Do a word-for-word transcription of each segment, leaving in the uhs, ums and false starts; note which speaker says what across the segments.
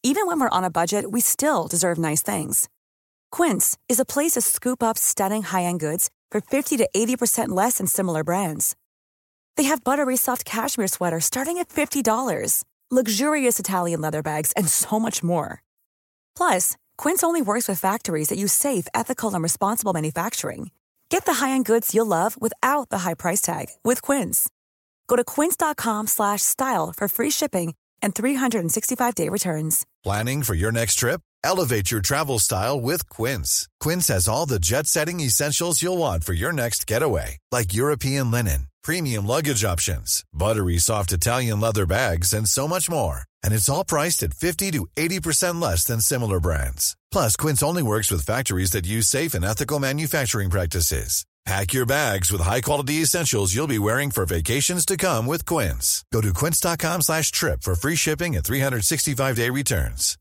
Speaker 1: Even when we're on a budget, we still deserve nice things. Quince is a place to scoop up stunning high-end goods for fifty to eighty percent less than similar brands. They have buttery soft cashmere sweaters starting at fifty dollars, luxurious Italian leather bags, and so much more. Plus, Quince only works with factories that use safe, ethical, and responsible manufacturing. Get the high-end goods you'll love without the high price tag with Quince. Go to quince.com slash style for free shipping and three sixty-five day returns.
Speaker 2: Planning for your next trip? Elevate your travel style with Quince. Quince has all the jet-setting essentials you'll want for your next getaway, like European linen, premium luggage options, buttery soft Italian leather bags, and so much more. And it's all priced at fifty to eighty percent less than similar brands. Plus, Quince only works with factories that use safe and ethical manufacturing practices. Pack your bags with high-quality essentials you'll be wearing for vacations to come with Quince. Go to quince.com slash trip for free shipping and three sixty-five day returns.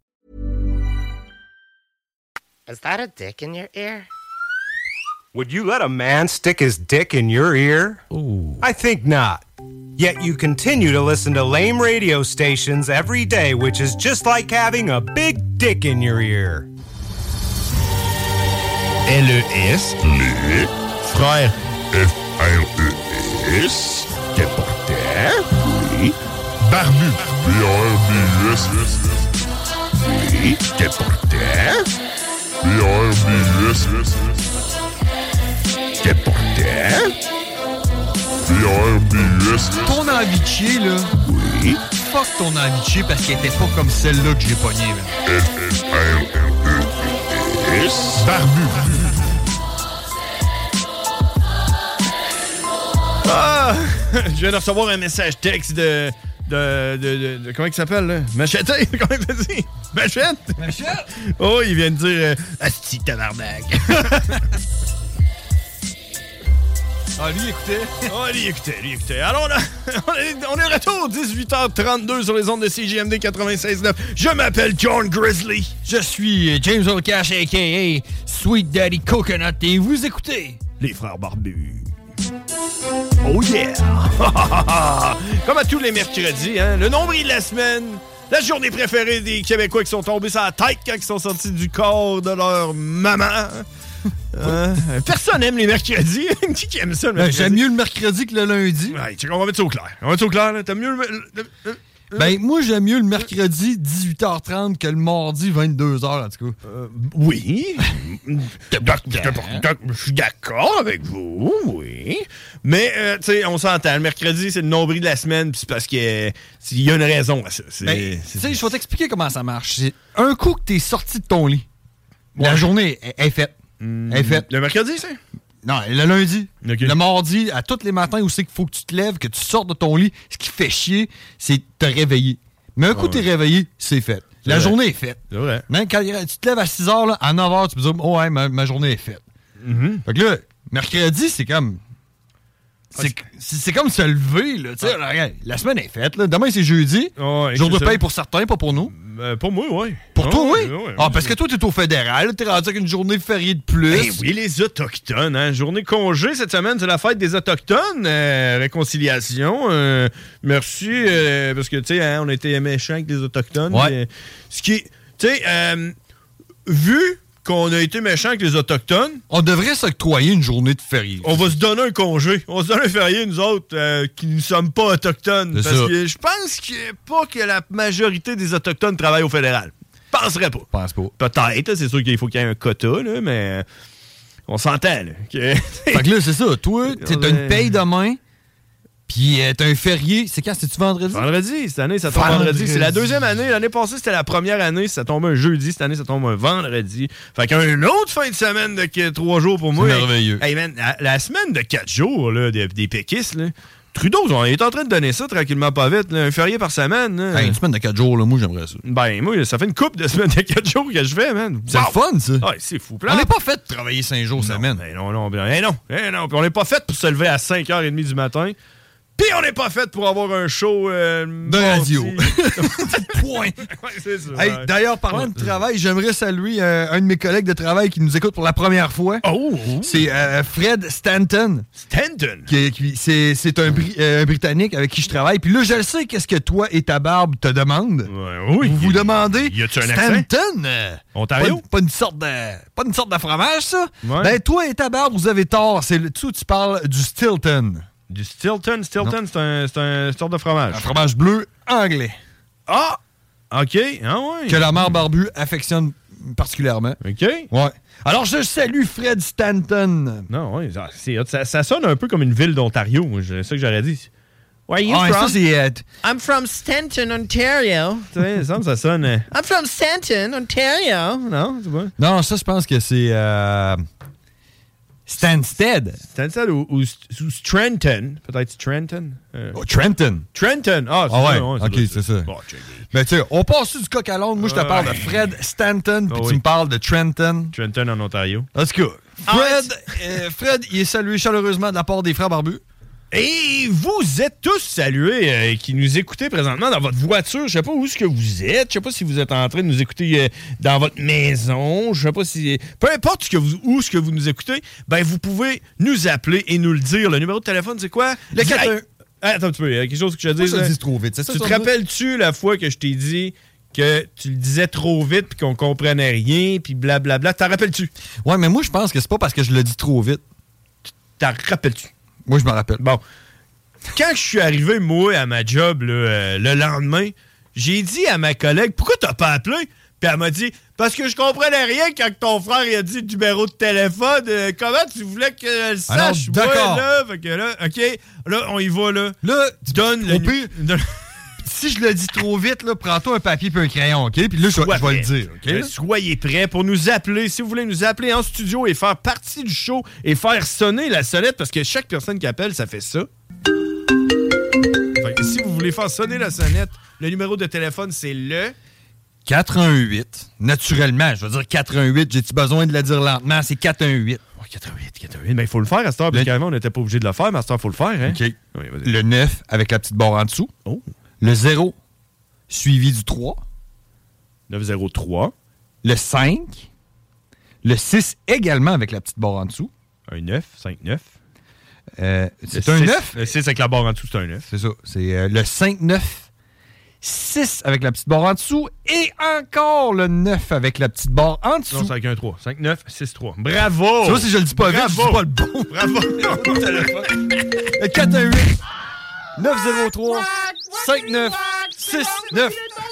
Speaker 3: Is that a dick in your ear?
Speaker 4: Would you let a man stick his dick in your ear?
Speaker 5: Ooh.
Speaker 4: I think not. Yet you continue to listen to lame radio stations every day, which is just like having a big dick in your ear.
Speaker 5: L E S. Les frères. F R E S. Déporteur. Oui. Barbu. B R B U S. Oui. Déporteur. B R B U S. Déporteur. B R B U S.
Speaker 6: Ton envie de chier, là.
Speaker 5: Oui.
Speaker 6: Fuck ton envie de chier parce qu'elle était pas comme celle-là que j'ai pognée, là.
Speaker 5: F R E S. Barbu.
Speaker 7: Ah! Je viens de recevoir un message texte de... De, de, de, de comment il s'appelle, là? Machette? Comment il dit? Machette?
Speaker 6: Machette?
Speaker 7: Oh, il vient de dire... Euh, Asti tabarnak.
Speaker 6: Ah, lui, écoutez.
Speaker 7: Ah, lui, écoutez, lui, écoutez. Alors, on, a, on, est, on est retour, dix-huit heures trente-deux sur les ondes de C J M D quatre-vingt-seize neuf. Je m'appelle John Grizzly.
Speaker 6: Je suis James O'Cash, a k a. Sweet Daddy Coconut, et vous écoutez
Speaker 7: Les Frères Barbus. Oh yeah! Comme à tous les mercredis, hein, le nombril de la semaine, la journée préférée des Québécois qui sont tombés sur la tête quand ils sont sortis du corps de leur maman. Euh, personne aime les mercredis. Qui qui aime ça, le mercredi?
Speaker 6: J'aime mieux le mercredi que le lundi.
Speaker 7: Ouais, check, on va mettre ça au clair. On va mettre ça au clair, là. T'aimes mieux le... le, le
Speaker 6: Ben, moi, j'aime mieux le mercredi dix-huit heures trente que le mardi vingt-deux heures, en tout cas.
Speaker 7: Euh, oui. Je suis d'accord avec vous, oui. Mais, euh, tu sais, on s'entend. Le mercredi, c'est le nombril de la semaine, puis c'est parce qu'il y, y a une raison à ça.
Speaker 6: Ben, tu sais, je vais t'expliquer comment ça marche. C'est un coup que t'es sorti de ton lit, ouais. La journée est, est faite.
Speaker 7: Mmh.
Speaker 6: Elle est faite.
Speaker 7: Le mercredi, c'est?
Speaker 6: Non, le lundi.
Speaker 7: Okay.
Speaker 6: Le mardi, à tous les matins où c'est qu'il faut que tu te lèves, que tu sortes de ton lit, ce qui fait chier, c'est te réveiller. Mais un coup, oh, t'es ouais. réveillé, c'est fait. C'est la vrai. Journée est faite.
Speaker 7: C'est vrai.
Speaker 6: Même quand tu te lèves à six heures, là, à neuf heures, tu peux dire, oh ouais, ma, ma journée est faite. Mm-hmm. Fait que là, mercredi, c'est comme. C'est, c'est, c'est comme se lever, là. Tu sais, ah. Regarde, la semaine est faite, là. Demain, c'est jeudi. Oh, ouais, jour de paye pour certains, pas pour nous.
Speaker 7: Euh, pour moi, oui.
Speaker 6: Pour oh, toi, oui?
Speaker 7: Ouais, ouais,
Speaker 6: ah, parce que toi, t'es au fédéral. T'es rendu avec une journée fériée de plus.
Speaker 7: Eh oui, les Autochtones, hein. Journée congé cette semaine, c'est la fête des Autochtones. Euh, réconciliation. Euh, merci, euh, parce que, tu sais, hein, on a été méchants avec les Autochtones.
Speaker 6: Ouais.
Speaker 7: Euh, ce qui, tu sais, euh, vu qu'on a été méchants avec les Autochtones...
Speaker 6: On devrait s'octroyer une journée de férié.
Speaker 7: On va se donner un congé. On va se donner un férié, nous autres, euh, qui ne sommes pas Autochtones. C'est parce ça. Que je pense qu'il y a pas que la majorité des Autochtones travaillent au fédéral. Je penserais pas.
Speaker 6: Je pense pas.
Speaker 7: Peut-être, c'est sûr qu'il faut qu'il y ait un quota, là, mais on s'entend. Là, que...
Speaker 6: fait que là, c'est ça. Toi, t'as une paye demain... Puis euh, t'as un férié, c'est quand? C'était-tu vendredi?
Speaker 7: Vendredi, cette année, ça tombe vendredi. vendredi. C'est la deuxième année. L'année passée, c'était la première année. Ça tombe un jeudi. Cette année, ça tombe un vendredi. Fait qu'une autre fin de semaine de trois jours pour moi.
Speaker 6: C'est merveilleux.
Speaker 7: Hey man, la, la semaine de quatre jours là, des, des péquistes, là, Trudeau, on est en train de donner ça tranquillement pas vite. Là, un férié par semaine.
Speaker 6: Hey, une semaine de quatre jours, là, moi, j'aimerais ça.
Speaker 7: Ben, moi, ça fait une couple de semaines de quatre jours que je fais, man.
Speaker 6: C'est wow. Le fun, ça.
Speaker 7: Ouais, c'est fou.
Speaker 6: On n'est pas fait de travailler cinq jours
Speaker 7: non,
Speaker 6: semaine.
Speaker 7: Ben non, non, ben non. Ben non. Puis on n'est pas fait pour se lever à cinq heures trente du matin. Puis on n'est pas fait pour avoir un show euh,
Speaker 6: de radio. Point.
Speaker 7: Ouais, c'est ça.
Speaker 6: Hey,
Speaker 7: ouais.
Speaker 6: d'ailleurs, parlant de travail, j'aimerais saluer euh, un de mes collègues de travail qui nous écoute pour la première fois.
Speaker 7: Oh!
Speaker 6: C'est euh, Fred Stanton.
Speaker 7: Stanton?
Speaker 6: Qui, qui, c'est, c'est un, Bri- euh, un Britannique avec qui je travaille. Puis là, je le sais qu'est-ce que toi et ta barbe te demandent.
Speaker 7: Ouais, oui.
Speaker 6: Vous vous demandez,
Speaker 7: Y a-tu un accent?
Speaker 6: Stanton? euh,
Speaker 7: Ontario?
Speaker 6: Pas, pas, une sorte de, pas une sorte de fromage, ça?
Speaker 7: Ouais.
Speaker 6: Ben, toi et ta barbe, vous avez tort. C'est le, tu, tu parles du Stilton.
Speaker 7: Du Stilton? Stilton, c'est un, c'est un sorte de fromage.
Speaker 6: Un fromage bleu anglais.
Speaker 7: Ah! OK. Ah ouais.
Speaker 6: Que la mère barbue affectionne particulièrement.
Speaker 7: OK.
Speaker 6: Ouais. Alors, je salue Fred Stanton.
Speaker 7: Non, ouais, ça, c'est, ça, ça sonne un peu comme une ville d'Ontario. moi, C'est ça que j'aurais dit. Where are you
Speaker 6: Ah,
Speaker 7: from?
Speaker 6: ça, c'est... euh,
Speaker 3: I'm from Stanton, Ontario.
Speaker 7: Tu sais, ça, ça sonne... euh,
Speaker 3: I'm from Stanton, Ontario.
Speaker 7: Non, c'est pas...
Speaker 6: Non, ça, je pense que c'est... Euh, Stansted.
Speaker 7: Stansted ou, ou, ou Trenton. Peut-être Trenton. Euh,
Speaker 6: Oh, Trenton.
Speaker 7: Trenton. Ah, c'est
Speaker 6: Ah ouais,
Speaker 7: ça. ouais,
Speaker 6: ok,
Speaker 7: doit-
Speaker 6: c'est ça.
Speaker 7: Bon, check.
Speaker 6: Mais tu sais, on passe sur du coq à l'onde. Moi, je te
Speaker 7: Ouais.
Speaker 6: parle de Fred Stanton, puis
Speaker 7: Ah
Speaker 6: tu
Speaker 7: oui.
Speaker 6: me parles de Trenton.
Speaker 7: Trenton en Ontario.
Speaker 6: Let's go. Fred, euh, Fred, il est salué chaleureusement de la part des frères barbus.
Speaker 7: Et vous êtes tous salués euh, qui nous écoutez présentement dans votre voiture. Je sais pas où est-ce que vous êtes. Je sais pas si vous êtes en train de nous écouter euh, dans votre maison. Je sais pas si... Peu importe ce que vous, où ce que vous nous écoutez, ben vous pouvez nous appeler et nous le dire. Le numéro de téléphone, c'est quoi?
Speaker 6: Le
Speaker 7: Dis-
Speaker 6: quatre
Speaker 7: Hey,
Speaker 6: un.
Speaker 7: hey, attends un petit peu. Il y a quelque chose que je te
Speaker 6: Moi,
Speaker 7: dis.
Speaker 6: je le
Speaker 7: là.
Speaker 6: dis trop vite. C'est ça,
Speaker 7: Tu
Speaker 6: ça,
Speaker 7: te
Speaker 6: ça?
Speaker 7: rappelles-tu la fois que je t'ai dit que tu le disais trop vite puis qu'on comprenait rien puis blablabla? T'en rappelles-tu?
Speaker 6: Ouais, mais moi, je pense que c'est pas parce que je le dis trop vite.
Speaker 7: T'en rappelles-tu?
Speaker 6: Moi, je me rappelle.
Speaker 7: Bon. Quand je suis arrivé, moi, à ma job là, euh, le lendemain, j'ai dit à ma collègue, pourquoi t'as pas appelé? Puis elle m'a dit, parce que je comprenais rien quand ton frère il a dit le numéro de téléphone. Euh, comment tu voulais que je le
Speaker 6: Alors,
Speaker 7: sache?
Speaker 6: d'accord.
Speaker 7: Ouais, là, fait que là, OK, là, on y va, là.
Speaker 6: Là,
Speaker 7: Donne
Speaker 6: au
Speaker 7: le...
Speaker 6: pire,
Speaker 7: donne-
Speaker 6: si je le dis trop vite, là, prends-toi un papier et un crayon, OK? Puis là, je,
Speaker 7: Sois
Speaker 6: je vais le
Speaker 7: prêt.
Speaker 6: dire, OK?
Speaker 7: Euh, Soyez prêts pour nous appeler. Si vous voulez nous appeler en studio et faire partie du show et faire sonner la sonnette, parce que chaque personne qui appelle, ça fait ça. Fait que si vous voulez faire sonner la sonnette, le numéro de téléphone, c'est le...
Speaker 6: quatre un huit. Naturellement, je veux dire quatre un huit. J'ai-tu besoin de le dire lentement? C'est quatre un huit.
Speaker 7: Ouais, quatre un huit, quatre un huit. Mais il faut le faire à cette heure, parce
Speaker 6: Le-
Speaker 7: qu'avant, on n'était pas obligé de le faire, mais à cette heure, il faut le faire. Hein?
Speaker 6: OK.
Speaker 7: Oui, vas-y.
Speaker 6: Le neuf avec la petite barre en dessous.
Speaker 7: Oh.
Speaker 6: Le zéro suivi du trois.
Speaker 7: neuf zéro trois.
Speaker 6: Le cinq. Le six également avec la petite barre en dessous.
Speaker 7: Un neuf, cinq neuf.
Speaker 6: Euh, c'est
Speaker 7: Le
Speaker 6: un
Speaker 7: six-
Speaker 6: neuf?
Speaker 7: Le six avec la barre en dessous, c'est un neuf.
Speaker 6: C'est ça. C'est euh, le cinq neuf. six avec la petite barre en dessous. Et encore le neuf avec la petite barre en dessous.
Speaker 7: Non, c'est avec un trois. cinq neuf six trois. Bravo!
Speaker 6: Ça, si je le dis pas vite, je
Speaker 7: Bravo!
Speaker 6: dis pas le bon.
Speaker 7: Bravo!
Speaker 6: Le quatre un huit. neuf zéro trois. cinq neuf. six neuf.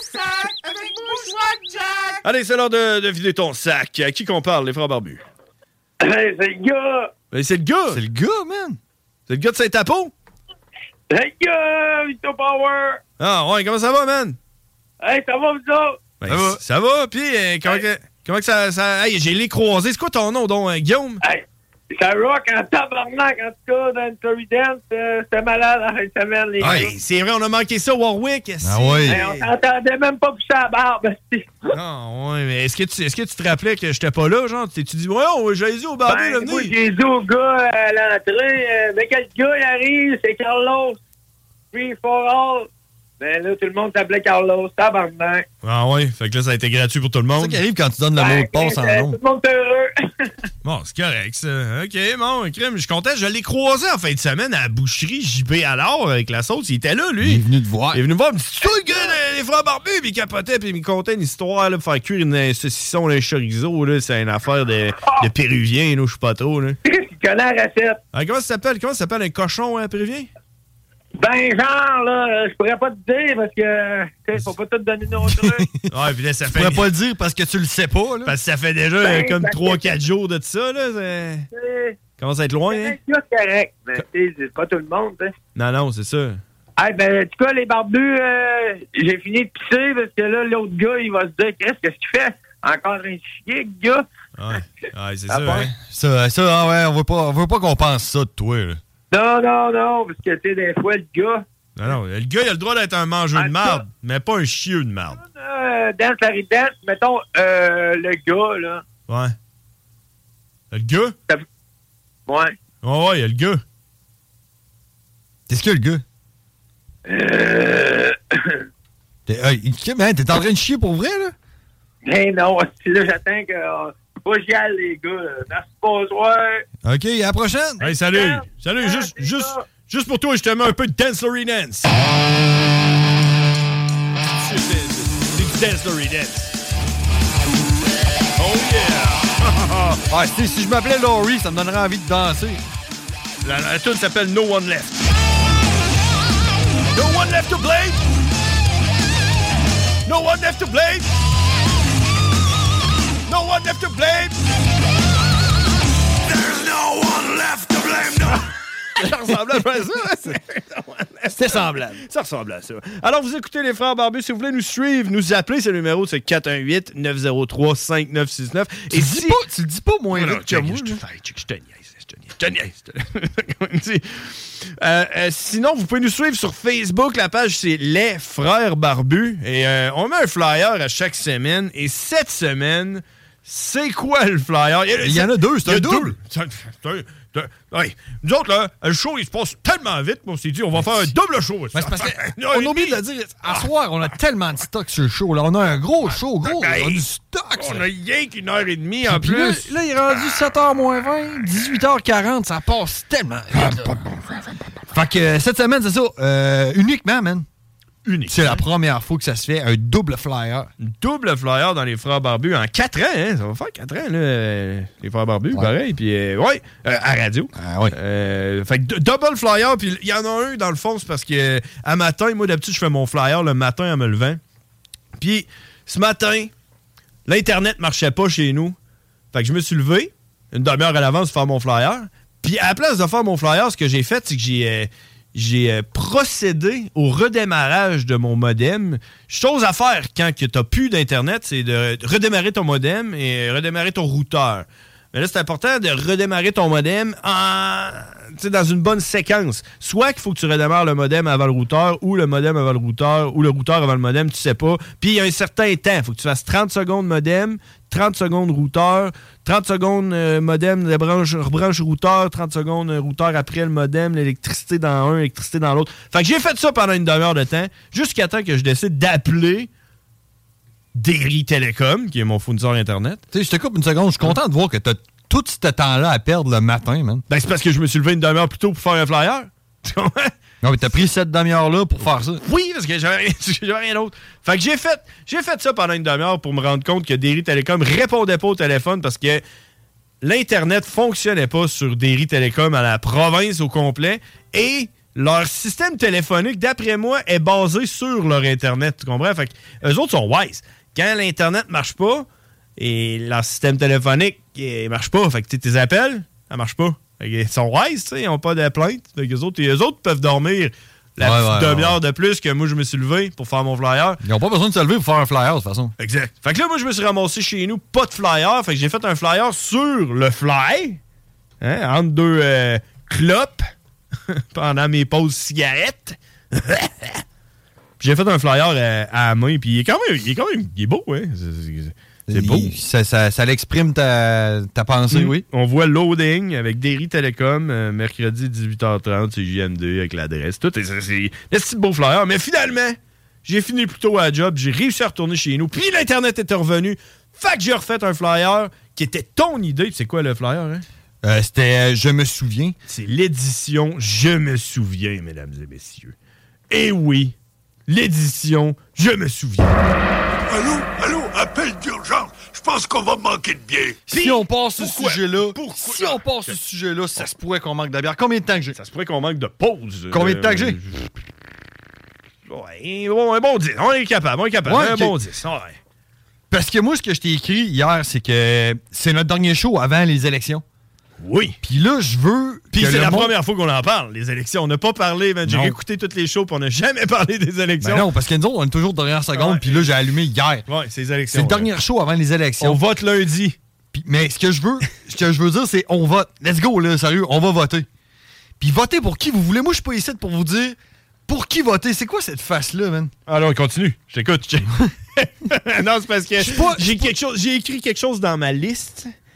Speaker 7: Allez, c'est l'heure de, de vider ton sac. À qui qu'on parle, les frères barbus?
Speaker 8: Hey, c'est le gars!
Speaker 7: Ben, c'est le gars!
Speaker 6: C'est le gars, man.
Speaker 7: C'est le gars de Saint-Apo?
Speaker 8: Hey, gars! Vito Power!
Speaker 7: Ah, ouais, comment ça va, man?
Speaker 8: Hey, ça va, vous autres?
Speaker 7: Ben,
Speaker 6: Ça va.
Speaker 7: Ça va, puis euh, comment,
Speaker 8: Hey.
Speaker 7: que, comment que ça... ça... Hey, j'ai les croisés. C'est quoi ton nom, donc, euh, Guillaume?
Speaker 8: Hey, ça rock en tabarnak, en tout cas, dans le Torridance. Euh, C'était malade la fin de semaine, les gars.
Speaker 7: Ouais, c'est vrai, on a manqué ça, Warwick.
Speaker 6: Ah ouais.
Speaker 8: Hey, on t'entendait même pas pousser la barbe. esti.
Speaker 7: Non, ouais, mais est-ce que, tu, est-ce que tu te rappelais que j'étais pas là, genre? T'es-tu dit, ouais, oh, j'ai dit au barbu, là,
Speaker 8: Ben, moi,
Speaker 7: venez.
Speaker 8: j'ai dit au gars à l'entrée, euh, mais quel gars il arrive? C'est Carlos. Free for all. Ben là, tout le monde s'appelait Carlos. Tabarnak.
Speaker 7: Ah ouais, fait que là, ça a été gratuit pour tout le
Speaker 6: C'est ça
Speaker 7: monde.
Speaker 6: qui arrive quand tu donnes le
Speaker 8: Ben,
Speaker 6: mot de passe en
Speaker 8: euh,
Speaker 6: long.
Speaker 8: Tout le monde est heureux.
Speaker 7: Bon, c'est correct, ça. OK, bon, crème, je suis content. Je l'ai croisé en fin de semaine à la boucherie J B alors avec la sauce. Il était là,
Speaker 6: Il est
Speaker 7: lui.
Speaker 6: venu te voir.
Speaker 7: Il est venu me voir, il me dit, c'est toi le gars des- des frères barbus, puis il capotait, puis il me contait une histoire, là, pour faire cuire une, un saucisson, un chorizo, là, c'est une affaire de, de péruvien, là, je sais pas trop, là.
Speaker 8: Il connaît la recette.
Speaker 7: Ah, comment ça s'appelle? Comment ça s'appelle un cochon hein, péruvien?
Speaker 8: Ben, genre, là, je pourrais pas te dire parce que, tu sais, faut pas tout donner nos trucs.
Speaker 7: Ouais, puis là, ça
Speaker 6: Tu
Speaker 7: fait.
Speaker 6: pourrais pas le dire parce que tu le sais pas, là.
Speaker 7: Parce que ça fait déjà
Speaker 8: Ben,
Speaker 7: euh, comme
Speaker 8: ça
Speaker 7: trois
Speaker 8: fait-
Speaker 7: quatre jours de ça, là. C'est...
Speaker 8: C'est
Speaker 7: Commence à être loin, hein?
Speaker 8: c'est correct, mais tu sais, c'est pas tout le monde, tu sais.
Speaker 7: Non, non, c'est ça.
Speaker 8: Hey, ben, en tout cas, les barbus, euh, j'ai fini de pisser parce que là, l'autre gars, il va se dire, qu'est-ce qu'est-ce qu'il fait? Encore un chier, gars.
Speaker 7: Ouais, ouais c'est
Speaker 8: Ah
Speaker 7: ça,
Speaker 8: bon?
Speaker 7: hein?
Speaker 6: Ça, ça ah ouais, on veut pas, on veut pas qu'on pense ça de toi, là.
Speaker 8: Non, non, non, parce que, tu sais, des fois, le gars,
Speaker 7: Non, non, le gars, il a le droit d'être un mangeur
Speaker 8: Ah,
Speaker 7: de marde, mais pas un chieux de marde.
Speaker 8: euh, dans la ridette, mettons, euh, le gars, là.
Speaker 7: Ouais. Le gars?
Speaker 8: Ouais.
Speaker 7: Ouais, ouais, il y a le gars.
Speaker 6: Qu'est-ce que le gars?
Speaker 8: Euh...
Speaker 6: T'es, euh, man, t'es en train de chier pour vrai, là?
Speaker 8: Mais non, là, j'attends que... Euh, faut que j'y aille, les gars. Merci, bonsoir.
Speaker 6: OK, à la prochaine.
Speaker 7: Hey, salut.
Speaker 8: Yeah.
Speaker 7: Salut,
Speaker 8: Yeah,
Speaker 7: juste,
Speaker 8: c'est
Speaker 7: juste,
Speaker 8: ça.
Speaker 7: juste pour toi, justement, un peu de Dance Lory Dance. C'est, c'est, c'est du Dance Lory Dance. Oh yeah!
Speaker 6: Ah, si, si je m'appelais Laurie, ça me donnerait envie de danser.
Speaker 7: La, la tune s'appelle No One Left. No one left to blame. No one left to blame. No one left to blame. There's no one left to blame. No. Ça ressemble à ça.
Speaker 6: C'était semblable.
Speaker 7: Ça ressemble à ça. Alors, vous écoutez les Frères Barbus. Si vous voulez nous suivre, nous appeler, c'est le numéro, c'est quatre un huit, neuf zéro trois, cinq neuf six neuf.
Speaker 6: Et si... dis pas, tu le dis pas moins
Speaker 7: non,
Speaker 6: vite que moi.
Speaker 7: Je te niaise, je te niaise, je te niaise. Euh, euh, sinon, vous pouvez nous suivre sur Facebook. La page, c'est Les Frères Barbus. Et euh, on met un flyer à chaque semaine. Et cette semaine, c'est quoi le flyer?
Speaker 6: Il y en a deux, c'est un double.
Speaker 7: C'est un, c'est un, c'est un, ouais. Nous autres, là, le show, il se passe tellement vite qu'on s'est dit, on va faire un double show.
Speaker 6: Mais c'est parce qu'on oublie de le dire. À soir, on a tellement de stock sur le show. Là. On a un gros show, gros.
Speaker 7: Ben,
Speaker 6: on a du stock.
Speaker 7: On
Speaker 6: ça.
Speaker 7: a rien qu'une heure et demie en
Speaker 6: Puis
Speaker 7: plus.
Speaker 6: Là, là, il est rendu sept heures moins vingt, dix-huit heures quarante. Ça passe tellement vite. Fait que euh, cette semaine, c'est ça. Euh, uniquement, man.
Speaker 7: Unique.
Speaker 6: C'est la première fois que ça se fait, un double flyer.
Speaker 7: Un double flyer dans les Frères Barbus en quatre ans, hein? Ça va faire quatre ans, là, euh, les Frères Barbus,
Speaker 6: Ouais.
Speaker 7: pareil. Puis, euh, ouais, euh, à radio.
Speaker 6: Ah ouais.
Speaker 7: Euh, fait que d- double flyer, puis il y en a un, dans le fond, c'est parce que à matin, moi, d'habitude, je fais mon flyer le matin en me levant. Puis, ce matin, l'Internet marchait pas chez nous. Fait que je me suis levé, une demi-heure à l'avance, pour faire mon flyer. Puis, à la place de faire mon flyer, ce que j'ai fait, c'est que j'ai... Euh, J'ai euh, procédé au redémarrage de mon modem. Chose à faire quand tu n'as plus d'Internet, c'est de redémarrer ton modem et redémarrer ton routeur. Mais là, c'est important de redémarrer ton modem en, dans une bonne séquence. Soit qu'il faut que tu redémarres le modem avant le routeur, ou le modem avant le routeur, ou le routeur avant le modem, tu sais pas. Puis il y a un certain temps. Il faut que tu fasses trente secondes modem, trente secondes routeur, trente secondes euh, modem, de branche, rebranche routeur, trente secondes euh, routeur après le modem, l'électricité dans un, l'électricité dans l'autre. Fait que j'ai fait ça pendant une demi-heure de temps, jusqu'à temps que je décide d'appeler Derry Telecom, qui est mon fournisseur Internet.
Speaker 6: Tu sais, je te coupe une seconde. Je suis content de voir que tu as tout ce temps-là à perdre le matin, man.
Speaker 7: Ben, c'est parce que je me suis levé une demi-heure plus tôt pour faire un flyer. Tu comprends?
Speaker 6: Non, mais t'as pris cette demi-heure-là pour faire ça.
Speaker 7: Oui, parce que j'avais rien, j'avais rien d'autre. Fait que j'ai fait, j'ai fait ça pendant une demi-heure pour me rendre compte que Derry Telecom répondait pas au téléphone parce que l'Internet fonctionnait pas sur Derry Telecom à la province au complet et leur système téléphonique, d'après moi, est basé sur leur Internet. Tu comprends? Fait que eux autres sont wise. Quand l'Internet marche pas et leur système téléphonique il marche pas, fait que tes appels, ça marche pas. Ils sont wise, tu sais, ils n'ont pas de plainte. Fait que eux autres, eux autres peuvent dormir la
Speaker 6: ouais,
Speaker 7: petite
Speaker 6: ouais,
Speaker 7: demi-heure
Speaker 6: ouais.
Speaker 7: de plus que moi, je me suis levé pour faire mon flyer.
Speaker 6: Ils n'ont pas besoin de se lever pour faire un flyer, de toute façon.
Speaker 7: Exact. Fait que là, moi, je me suis ramassé chez nous, pas de flyer. Fait que j'ai fait un flyer sur le fly, hein, entre deux euh, clopes, pendant mes pauses cigarettes. Puis j'ai fait un flyer euh, à la main, puis il est quand même, il est quand même, il est beau, hein. C'est, c'est, c'est beau.
Speaker 6: Il, ça, ça, ça l'exprime ta, ta pensée,
Speaker 7: Mmh.
Speaker 6: oui.
Speaker 7: On voit loading avec Derry Telecom, euh, mercredi dix-huit heures trente, c'est J M deux avec l'adresse. Tout, c'est, c'est, c'est des petits beaux flyers. Mais finalement, j'ai fini plus tôt à la job, j'ai réussi à retourner chez nous, puis l'Internet était revenu. Fait que j'ai refait un flyer qui était ton idée. C'est quoi le flyer, hein?
Speaker 6: Euh, c'était euh, Je me souviens.
Speaker 7: C'est l'édition Je me souviens, mesdames et messieurs. Et oui, l'édition Je me souviens.
Speaker 5: Allô, allô, appel d'urgence. Je pense qu'on va manquer de bière.
Speaker 6: Si on passe ce
Speaker 7: pourquoi?
Speaker 6: sujet-là,
Speaker 7: Pourquoi?
Speaker 6: si on passe ce sujet-là, ça se pourrait qu'on manque de bière. Combien de temps que j'ai?
Speaker 7: Ça se pourrait qu'on manque de pause.
Speaker 6: Combien de temps que j'ai?
Speaker 7: Ouais, bon, un bon dix. On est capable, on est capable.
Speaker 6: Ouais,
Speaker 7: un
Speaker 6: ok.
Speaker 7: bon dix. Ouais.
Speaker 6: Parce que moi, ce que je t'ai écrit hier, c'est que c'est notre dernier show avant les élections.
Speaker 7: Oui.
Speaker 6: Puis là, je veux.
Speaker 7: Puis
Speaker 6: que
Speaker 7: c'est
Speaker 6: le
Speaker 7: la
Speaker 6: monde-
Speaker 7: première fois qu'on en parle, les élections. On n'a pas parlé, man. J'ai
Speaker 6: Non.
Speaker 7: réécouté toutes les shows, puis on n'a jamais parlé des élections.
Speaker 6: Ben non, parce que nous autres, on est toujours dernière seconde,
Speaker 7: Ouais.
Speaker 6: puis là, j'ai allumé hier.
Speaker 7: Ouais, c'est les
Speaker 6: C'est
Speaker 7: élections.
Speaker 6: le dernier show avant les
Speaker 7: On
Speaker 6: élections.
Speaker 7: vote lundi.
Speaker 6: Puis- mais ce que je veux, ce que je veux dire, c'est on vote. Let's go, là, sérieux, on va voter. Puis votez pour qui vous voulez. Moi, je suis pas ici pour vous dire pour qui voter. C'est quoi cette face-là, man?
Speaker 7: Alors, on continue. Je t'écoute. je- non, c'est parce que
Speaker 6: pas-
Speaker 7: j'ai quelque chose, j'ai écrit quelque chose dans ma liste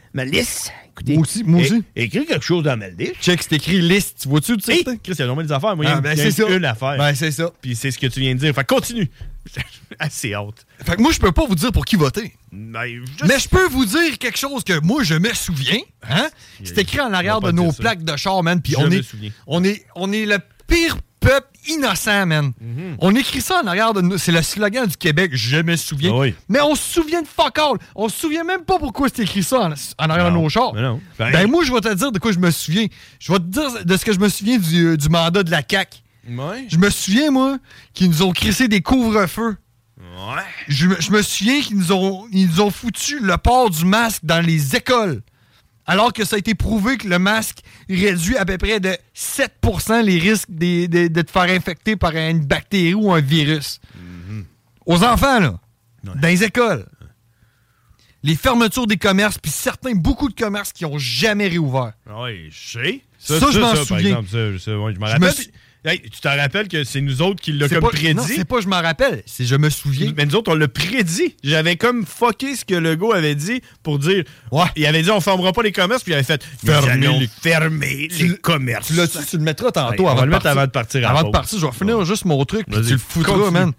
Speaker 7: ma liste. Écoutez,
Speaker 6: moi aussi, moi aussi.
Speaker 7: É- écris quelque chose dans ma liste.
Speaker 6: Check, c'est écrit liste. Tu vois-tu, tu sais?
Speaker 7: Hey, Chris, il y a nombre des affaires. Moi, il y a,
Speaker 6: Ah, ben,
Speaker 7: il y a
Speaker 6: c'est ça.
Speaker 7: une affaire.
Speaker 6: Ben, c'est ça.
Speaker 7: Puis c'est ce que tu viens de dire. Fait que continue. Assez hâte.
Speaker 6: Fait que moi, je peux pas vous dire pour qui voter.
Speaker 7: Ben, juste...
Speaker 6: Mais je peux vous dire quelque chose que moi, je me souviens. Hein? C'est écrit en arrière de nos plaques de char, man. Puis
Speaker 7: Je
Speaker 6: on
Speaker 7: me
Speaker 6: est,
Speaker 7: souviens.
Speaker 6: on, est, on est le pire peuple innocent, man.
Speaker 7: Mm-hmm.
Speaker 6: On écrit ça en arrière de nous. C'est le slogan du Québec, je me souviens.
Speaker 7: Ah oui.
Speaker 6: Mais on se souvient de fuck all. On se souvient même pas pourquoi c'est écrit ça en, en arrière
Speaker 7: Non,
Speaker 6: de nos chars.
Speaker 7: mais non.
Speaker 6: Ben,
Speaker 7: Ben,
Speaker 6: moi, je vais te dire de quoi je me souviens. Je vais te dire de ce que je me souviens du, euh, du mandat de la C A Q.
Speaker 7: Ouais.
Speaker 6: Je me souviens, moi, qu'ils nous ont crissé des couvre-feux.
Speaker 7: Ouais.
Speaker 6: Je, me- je me souviens qu'ils nous ont, ils nous ont foutu le port du masque dans les écoles. Alors que ça a été prouvé que le masque réduit à peu près de sept pour cent les risques de, de- de te faire infecter par une bactérie ou un virus.
Speaker 7: Mm-hmm.
Speaker 6: Aux enfants, là. Dans les écoles. Les fermetures des commerces, puis certains, beaucoup de commerces qui n'ont jamais réouvert.
Speaker 7: Oui, je sais.
Speaker 6: Ça, je m'en
Speaker 7: par
Speaker 6: souviens.
Speaker 7: exemple, ça, ça, ouais, je m'en
Speaker 6: Je
Speaker 7: rappelle.
Speaker 6: me suis-
Speaker 7: Hey, tu te rappelles que c'est nous autres qui l'a
Speaker 6: C'est
Speaker 7: comme
Speaker 6: pas-
Speaker 7: prédit?
Speaker 6: Non, c'est pas je m'en rappelle, c'est je me souviens.
Speaker 7: Mais nous autres, on l'a prédit. J'avais comme fucké ce que Legault avait dit pour dire...
Speaker 6: Ouais.
Speaker 7: Il avait dit, on fermera pas les commerces, puis il avait fait...
Speaker 6: Fermer
Speaker 7: Nous allons
Speaker 6: les-
Speaker 7: fermer
Speaker 6: Tu
Speaker 7: les
Speaker 6: le-
Speaker 7: commerces.
Speaker 6: Tu, l'as-tu, tu le mettras tantôt
Speaker 7: Ouais, on
Speaker 6: avant
Speaker 7: va
Speaker 6: de
Speaker 7: le mettre
Speaker 6: partir.
Speaker 7: avant de partir à la
Speaker 6: Avant de
Speaker 7: pause.
Speaker 6: partir, je vais finir juste mon truc, puis
Speaker 7: Vas-y,
Speaker 6: tu le foutras,
Speaker 7: continue.
Speaker 6: man.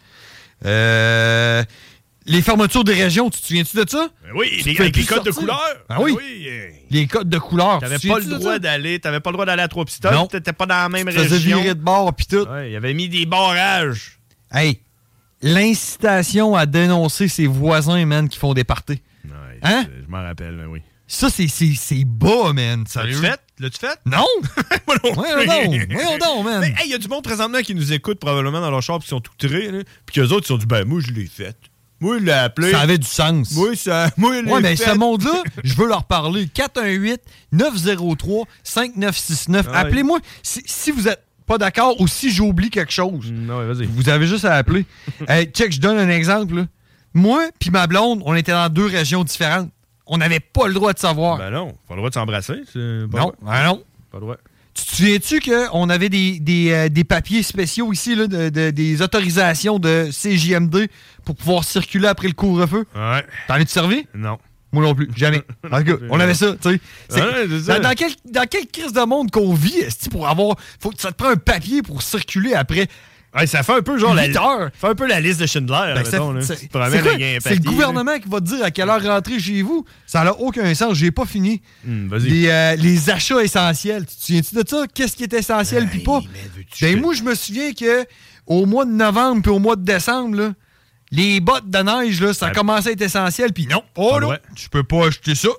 Speaker 6: Euh, les fermetures des régions, tu te souviens-tu de ça?
Speaker 7: Ben oui,
Speaker 6: Tu
Speaker 7: les,
Speaker 6: te fais
Speaker 7: avec les
Speaker 6: plus
Speaker 7: codes de
Speaker 6: sortir.
Speaker 7: couleur.
Speaker 6: Ah oui.
Speaker 7: euh,
Speaker 6: Les codes de couleur.
Speaker 7: T'avais
Speaker 6: tu te
Speaker 7: pas le
Speaker 6: souviens-tu de
Speaker 7: droit
Speaker 6: ça?
Speaker 7: d'aller, t'avais pas le droit d'aller à Trois-Pistoles,
Speaker 6: Non.
Speaker 7: t'étais pas dans la même
Speaker 6: Tu te faisais
Speaker 7: région.
Speaker 6: virer de bord, puis tout.
Speaker 7: Ouais, il avait mis des barrages.
Speaker 6: Hey, l'incitation à dénoncer ses voisins, man, qui font des parties.
Speaker 7: Ouais,
Speaker 6: Hein?
Speaker 7: c'est- Je m'en rappelle, mais oui.
Speaker 6: Ça, c'est, c'est, c'est bas, man.
Speaker 7: L'as-tu
Speaker 6: Sérieux.
Speaker 7: fait? L'as-tu fait?
Speaker 6: Non!
Speaker 7: Moi non
Speaker 6: Voyons
Speaker 7: plus.
Speaker 6: donc, voyons donc, man.
Speaker 7: Mais hey, il y a du monde présentement qui nous écoute probablement dans leur char, puis qui sont tout trés, là, puis qu'eux autres, ils ont dit, ben, moi, je l'ai fait. Moi, il l'a appelé.
Speaker 6: Ça avait du sens.
Speaker 7: Moi, ça, moi, il l'a
Speaker 6: Ouais, mais
Speaker 7: fait.
Speaker 6: ce monde-là, je veux leur parler. quatre un huit, neuf zéro trois, cinq neuf six neuf.
Speaker 7: Ah ouais.
Speaker 6: Appelez-moi si, si vous êtes pas d'accord ou si j'oublie quelque chose.
Speaker 7: Non, ouais, vas-y.
Speaker 6: Vous avez juste à appeler. Hey, check, je donne un exemple. Là. Moi puis ma blonde, on était dans deux régions différentes. On n'avait pas le droit de savoir.
Speaker 7: Ben non, pas le droit de s'embrasser. C'est pas
Speaker 6: non,
Speaker 7: le droit.
Speaker 6: ben non.
Speaker 7: Pas le droit.
Speaker 6: Tu te souviens-tu qu'on avait des, des, euh, des papiers spéciaux ici, là, de, de- des autorisations de C J M D pour pouvoir circuler après le couvre-feu?
Speaker 7: Ouais.
Speaker 6: T'en es-tu servi?
Speaker 7: Non.
Speaker 6: Moi non plus, jamais. En tout cas, on avait ça, tu sais. C'est-
Speaker 7: Ouais, c'est ça.
Speaker 6: dans, dans quelle, dans quelle crise de monde qu'on vit, est-ce pour avoir. Faut que ça te prend un papier pour circuler après.
Speaker 7: Ouais, ça fait un peu genre la,
Speaker 6: huit heures.
Speaker 7: fait un peu la liste de Schindler,
Speaker 6: Ben,
Speaker 7: mettons,
Speaker 6: ça-
Speaker 7: là.
Speaker 6: c'est-
Speaker 7: Tu te promènes
Speaker 6: c'est quoi?
Speaker 7: avec un
Speaker 6: C'est le
Speaker 7: papier,
Speaker 6: gouvernement qui va te dire à quelle heure rentrer chez vous. Ça n'a aucun sens. J'ai pas fini.
Speaker 7: là. Hum, vas-y.
Speaker 6: Les, euh, les achats essentiels. Tu te souviens-tu de ça? Qu'est-ce qui est essentiel puis pas?
Speaker 7: mais veux-tu
Speaker 6: Ben
Speaker 7: que-
Speaker 6: moi, je me souviens que au mois de novembre puis au mois de décembre, là, les bottes de neige, là, ça a
Speaker 7: Ouais.
Speaker 6: commencé à être essentiel. Puis non, oh
Speaker 7: Pas
Speaker 6: non,
Speaker 7: vrai.
Speaker 6: tu peux pas acheter ça.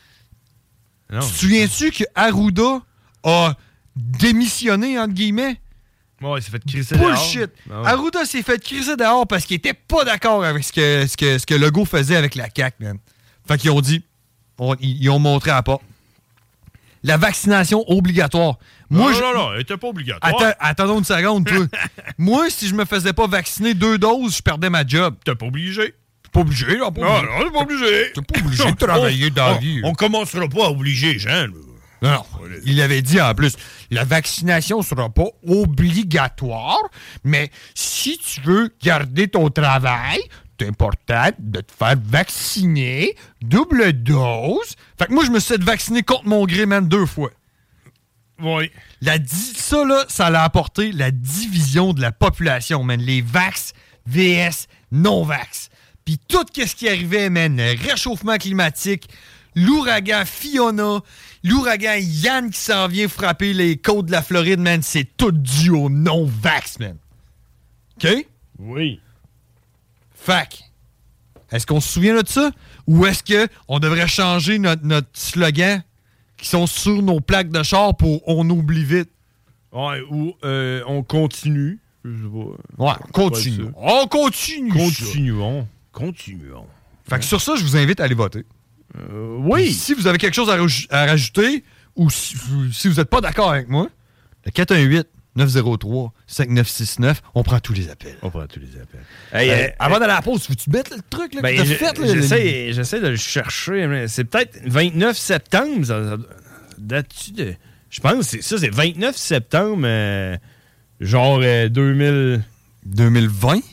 Speaker 7: Non.
Speaker 6: Tu te souviens-tu que Arruda a démissionné, entre guillemets?
Speaker 7: Ouais, il s'est fait crisser dehors.
Speaker 6: Bullshit!
Speaker 7: Ah ouais.
Speaker 6: Arruda s'est fait crisser dehors parce qu'il était pas d'accord avec ce que, ce que, ce que Legault faisait avec la C A Q, man. Fait qu'ils ont dit, on- ils, ils ont montré à la porte. La vaccination obligatoire. Moi,
Speaker 7: non,
Speaker 6: je-
Speaker 7: non, non, elle était pas obligatoire.
Speaker 6: Attends, attendons une seconde, toi. Moi, si je me faisais pas vacciner deux doses, je perdais ma job.
Speaker 7: T'es pas obligé.
Speaker 6: Pas obligé, là, pas
Speaker 7: Non,
Speaker 6: obligé.
Speaker 7: non, t'es pas obligé.
Speaker 6: T'es pas obligé de travailler dans la
Speaker 7: on,
Speaker 6: vie.
Speaker 7: On commencera pas à obliger les gens, là.
Speaker 6: Non, non. Il avait dit en plus, la vaccination sera pas obligatoire, mais si tu veux garder ton travail, c'est important de te faire vacciner, double dose. Fait que moi, je me suis fait vacciner contre mon gré, man, deux fois.
Speaker 7: Oui.
Speaker 6: La di- ça, là, ça l'a apporté la division de la population, man. Les vax V S non-vax. Puis tout ce qui arrivait, man, le réchauffement climatique, l'ouragan Fiona, l'ouragan Yann qui s'en vient frapper les côtes de la Floride, man, c'est tout dû au non-vax, man. OK?
Speaker 7: Oui.
Speaker 6: Fac. Est-ce qu'on se souvient de ça? Ou est-ce qu'on devrait changer notre, notre slogan qui sont sur nos plaques de char pour « On oublie vite ».
Speaker 7: Ouais, ou euh, on continue. Je sais pas.
Speaker 6: Ouais, continue. On continue.
Speaker 7: Continuons. Continuons.
Speaker 6: Fait que sur ça, je vous invite à aller voter.
Speaker 7: Euh, oui.
Speaker 6: Si vous avez quelque chose à, raj- à rajouter ou si, si vous n'êtes pas d'accord avec moi, le quatre un huit, neuf zéro trois, cinq neuf six neuf, on prend tous les appels.
Speaker 7: On prend tous les appels.
Speaker 6: Hey,
Speaker 7: Euh,
Speaker 6: euh, avant d'aller à la pause, veux-tu mettre le truc là,
Speaker 7: Ben,
Speaker 6: que t'as
Speaker 7: je-
Speaker 6: fait? Là,
Speaker 7: j'essaie, j'essaie de le chercher. mais C'est peut-être vingt-neuf septembre. Ça, ça date-tu de... Je pense que c'est ça, c'est vingt-neuf septembre, euh, genre euh, deux mille...
Speaker 6: deux mille vingt?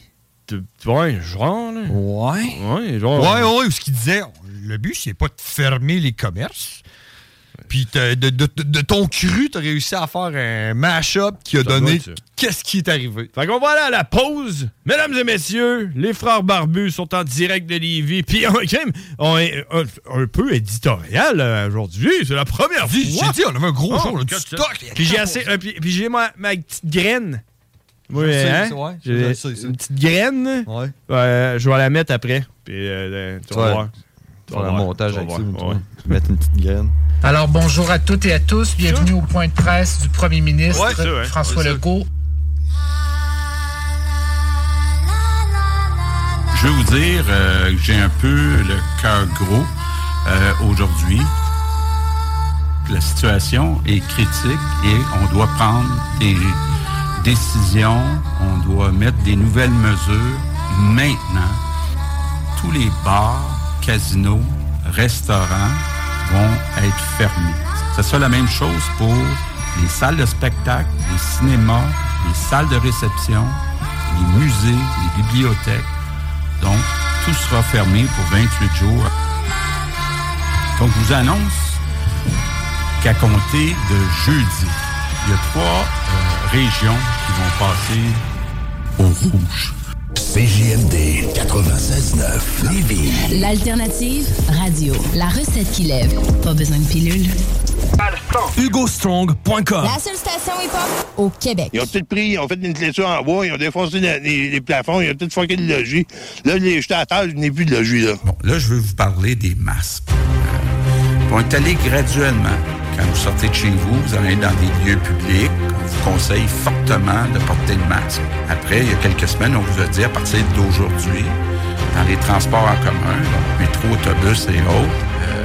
Speaker 7: Ouais, genre, là.
Speaker 6: Ouais.
Speaker 7: Ouais, genre.
Speaker 6: Ouais, ouais, ouais, ce qu'il disait, le but, c'est pas de fermer les commerces. Puis de, de, de, de ton cru, t'as réussi à faire un mash-up qui a
Speaker 7: Ça
Speaker 6: donné
Speaker 7: doit être ça.
Speaker 6: qu'est-ce qui est arrivé.
Speaker 7: Fait qu'on va aller à la pause. Mesdames et messieurs, les frères barbus sont en direct de Lévis. Puis on, quand même, on est un, un peu éditorial euh, aujourd'hui. C'est la première
Speaker 6: J'ai
Speaker 7: fois.
Speaker 6: dit, on avait un gros
Speaker 7: Oh,
Speaker 6: jour, on a du
Speaker 7: God,
Speaker 6: stock.
Speaker 7: Puis j'ai assez, euh, puis, puis j'ai ma, ma petite graine. Oui,
Speaker 6: Je sais,
Speaker 7: hein?
Speaker 6: c'est- ouais,
Speaker 7: J'ai
Speaker 6: je sais, ça.
Speaker 7: une petite graine.
Speaker 6: Ouais.
Speaker 7: Euh, je vais la mettre après. Puis euh, tu vas
Speaker 6: Ouais.
Speaker 7: voir.
Speaker 6: Tu vas faire un montage
Speaker 7: Tu vas
Speaker 6: avec
Speaker 7: voir.
Speaker 6: ça, mais tu
Speaker 7: Ouais.
Speaker 6: vas mettre une petite graine.
Speaker 9: Alors bonjour à toutes et à tous, bienvenue au point de presse du premier ministre
Speaker 7: Ouais, c'est vrai,
Speaker 9: François
Speaker 7: c'est ça.
Speaker 9: Legault.
Speaker 10: Je veux vous dire euh, que j'ai un peu le cœur gros euh, aujourd'hui. La situation est critique et on doit prendre des décisions, on doit mettre des nouvelles mesures maintenant. Tous les bars, casinos, restaurants vont être fermés. Ce sera la même chose pour les salles de spectacle, les cinémas, les salles de réception, les musées, les bibliothèques. Donc, tout sera fermé pour vingt-huit jours. Donc, je vous annonce qu'à compter de jeudi, il y a trois euh, régions qui vont passer au rouge.
Speaker 11: C J M D quatre-vingt-seize neuf Lévis.
Speaker 12: L'alternative radio. La recette qui lève. Pas besoin de pilule.
Speaker 11: Hugo Strong point com.
Speaker 12: La seule station hip-hop au Québec.
Speaker 13: Ils ont peut-être pris, ils ont fait une clôture en bois, ils ont défoncé les, les, les plafonds, ils ont peut-être fucké le logis. Là, les jetés à terre, je n'ai plus de logis, là.
Speaker 10: Bon, là, je veux vous parler des masques. Euh, vont être allés graduellement. Quand vous sortez de chez vous, vous allez dans des lieux publics. On vous conseille fortement de porter le masque. Après, il y a quelques semaines, on vous a dit à partir d'aujourd'hui, dans les transports en commun, donc métro, autobus et autres, euh,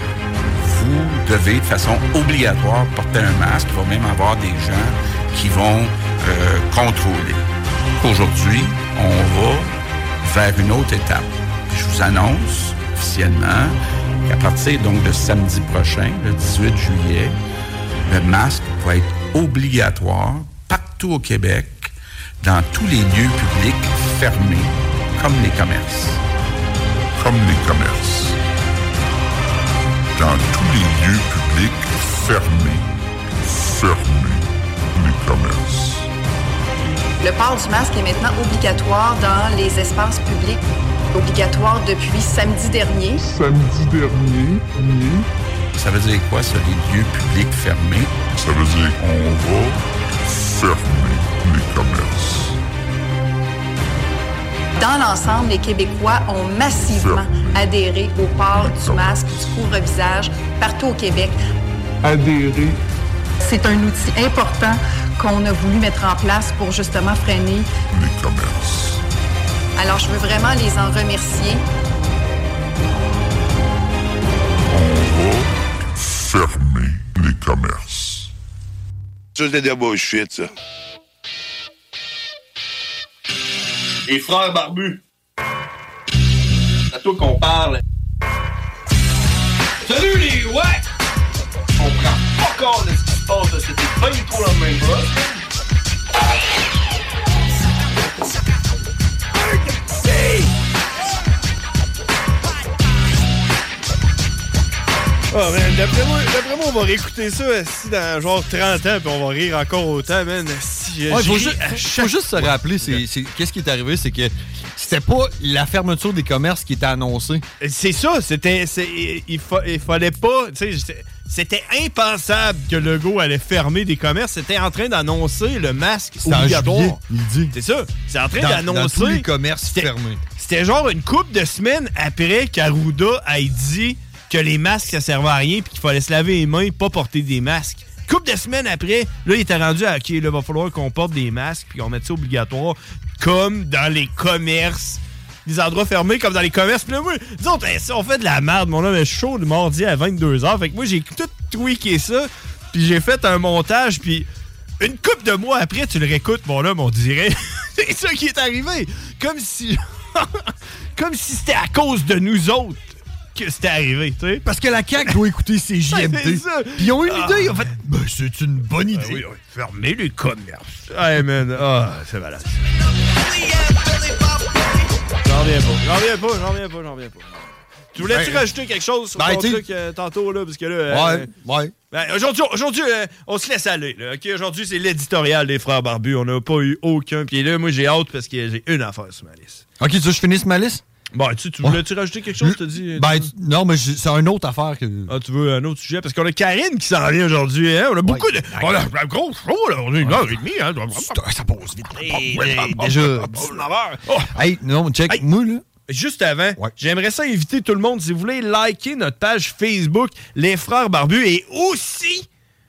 Speaker 10: vous devez de façon obligatoire porter un masque. Il va même avoir des gens qui vont euh, contrôler. Aujourd'hui, on va vers une autre étape. Puis je vous annonce officiellement qu'à partir donc de samedi prochain, le dix-huit juillet, le masque va être obligatoire partout au Québec, dans tous les lieux publics fermés, comme les commerces.
Speaker 5: Comme les commerces. Dans tous les lieux publics fermés. Fermés. Les commerces.
Speaker 14: Le port du masque est maintenant obligatoire dans les espaces publics. Obligatoire depuis samedi dernier.
Speaker 5: Samedi dernier, oui.
Speaker 10: Ça veut dire quoi, ça, les lieux publics fermés?
Speaker 5: Ça veut dire qu'on va fermer les commerces.
Speaker 14: Dans l'ensemble, les Québécois ont massivement adhéré au port du masque, du couvre-visage, partout au Québec.
Speaker 5: Adhérer.
Speaker 14: C'est un outil important qu'on a voulu mettre en place pour justement freiner
Speaker 5: les commerces.
Speaker 14: Alors, je veux vraiment les en remercier.
Speaker 5: On va fermer les commerces.
Speaker 13: Ça, c'est de la bullshit, ça.
Speaker 15: Les frères barbus. C'est à toi qu'on parle. Salut les ouais! On prend pas compte de ce qui se passe, là. C'était pas du tout la même chose.
Speaker 7: Oh, man, d'après moi, d'après moi, on va réécouter ça si dans genre trente ans, puis on va rire encore autant, man. Si,
Speaker 6: Ouais,
Speaker 7: je
Speaker 6: faut,
Speaker 7: ris
Speaker 6: juste,
Speaker 7: à
Speaker 6: faut
Speaker 7: chaque
Speaker 6: juste se
Speaker 7: fois.
Speaker 6: rappeler, c'est, c'est- qu'est-ce qui est arrivé, c'est que c'était pas la fermeture des commerces qui était annoncée.
Speaker 7: C'est ça, c'était. c'est- il, fa- il fallait pas. tu sais, C'était, c'était impensable que Legault allait fermer des commerces. C'était en train d'annoncer le masque
Speaker 6: C'était en
Speaker 7: obligatoire.
Speaker 6: juillet, il dit.
Speaker 7: C'est ça. C'est en train
Speaker 6: Dans-
Speaker 7: d'annoncer.
Speaker 6: dans tous les commerces
Speaker 7: c'était-
Speaker 6: fermés.
Speaker 7: C'était genre une couple de semaines après qu'Arruda ait dit que les masques, ça servait à rien puis qu'il fallait se laver les mains, pas porter des masques. Couple de semaines après, là, il était rendu à OK, là, va falloir qu'on porte des masques puis qu'on mette ça obligatoire, comme dans les commerces. Des endroits fermés comme dans les commerces. Puis là, moi, disons, on fait de la merde. Mon homme est chaud le mardi à vingt-deux heures. Fait que moi, j'ai tout tweaké ça. Puis j'ai fait un montage. Puis une couple de mois après, tu le réécoutes, mon homme, on dirait. C'est ça qui est arrivé. Comme si. Comme si c'était à cause de nous autres que c'était arrivé, tu sais.
Speaker 6: Parce que la C A Q doit écouter ses J M D.
Speaker 7: C'est ça.
Speaker 6: Puis ils ont eu une
Speaker 7: Ah.
Speaker 6: idée, ils ont fait ben, c'est une bonne idée.
Speaker 7: Ah oui, oui. Fermer les commerces. Hey, man. Ah, c'est malade. reviens pas. J'en reviens pas, j'en reviens pas, j'en reviens pas. Tu voulais-tu
Speaker 6: ben,
Speaker 7: rajouter quelque chose sur
Speaker 6: ben,
Speaker 7: ton truc euh, tantôt, là? Parce que là... Euh,
Speaker 6: ouais, ouais.
Speaker 7: Ben, aujourd'hui, aujourd'hui euh, on se laisse aller, là, OK? Aujourd'hui, c'est l'éditorial des Frères Barbus. On n'a pas eu aucun. Puis là, moi, j'ai hâte parce que j'ai une affaire sur ma liste.
Speaker 6: OK, tu veux que je finisse ma liste?
Speaker 7: Bon, tu, tu voulais-tu ouais. rajouter quelque chose, je te dis?
Speaker 6: Ben, tu... non, mais c'est une autre affaire que...
Speaker 7: Ah, tu veux un autre sujet? Parce qu'on a Karine qui s'en vient aujourd'hui, hein? On a beaucoup ouais, de... On a un gros show, là. On a une heure et demie, hein?
Speaker 6: Ça passe vite. Hey, hey, déjà...
Speaker 7: dix-neuf heures. Oh.
Speaker 6: Hey, non, check, hey. moi, là...
Speaker 7: Juste avant, ouais. j'aimerais ça inviter tout le monde, si vous voulez, liker notre page Facebook, Les Frères Barbus, et aussi...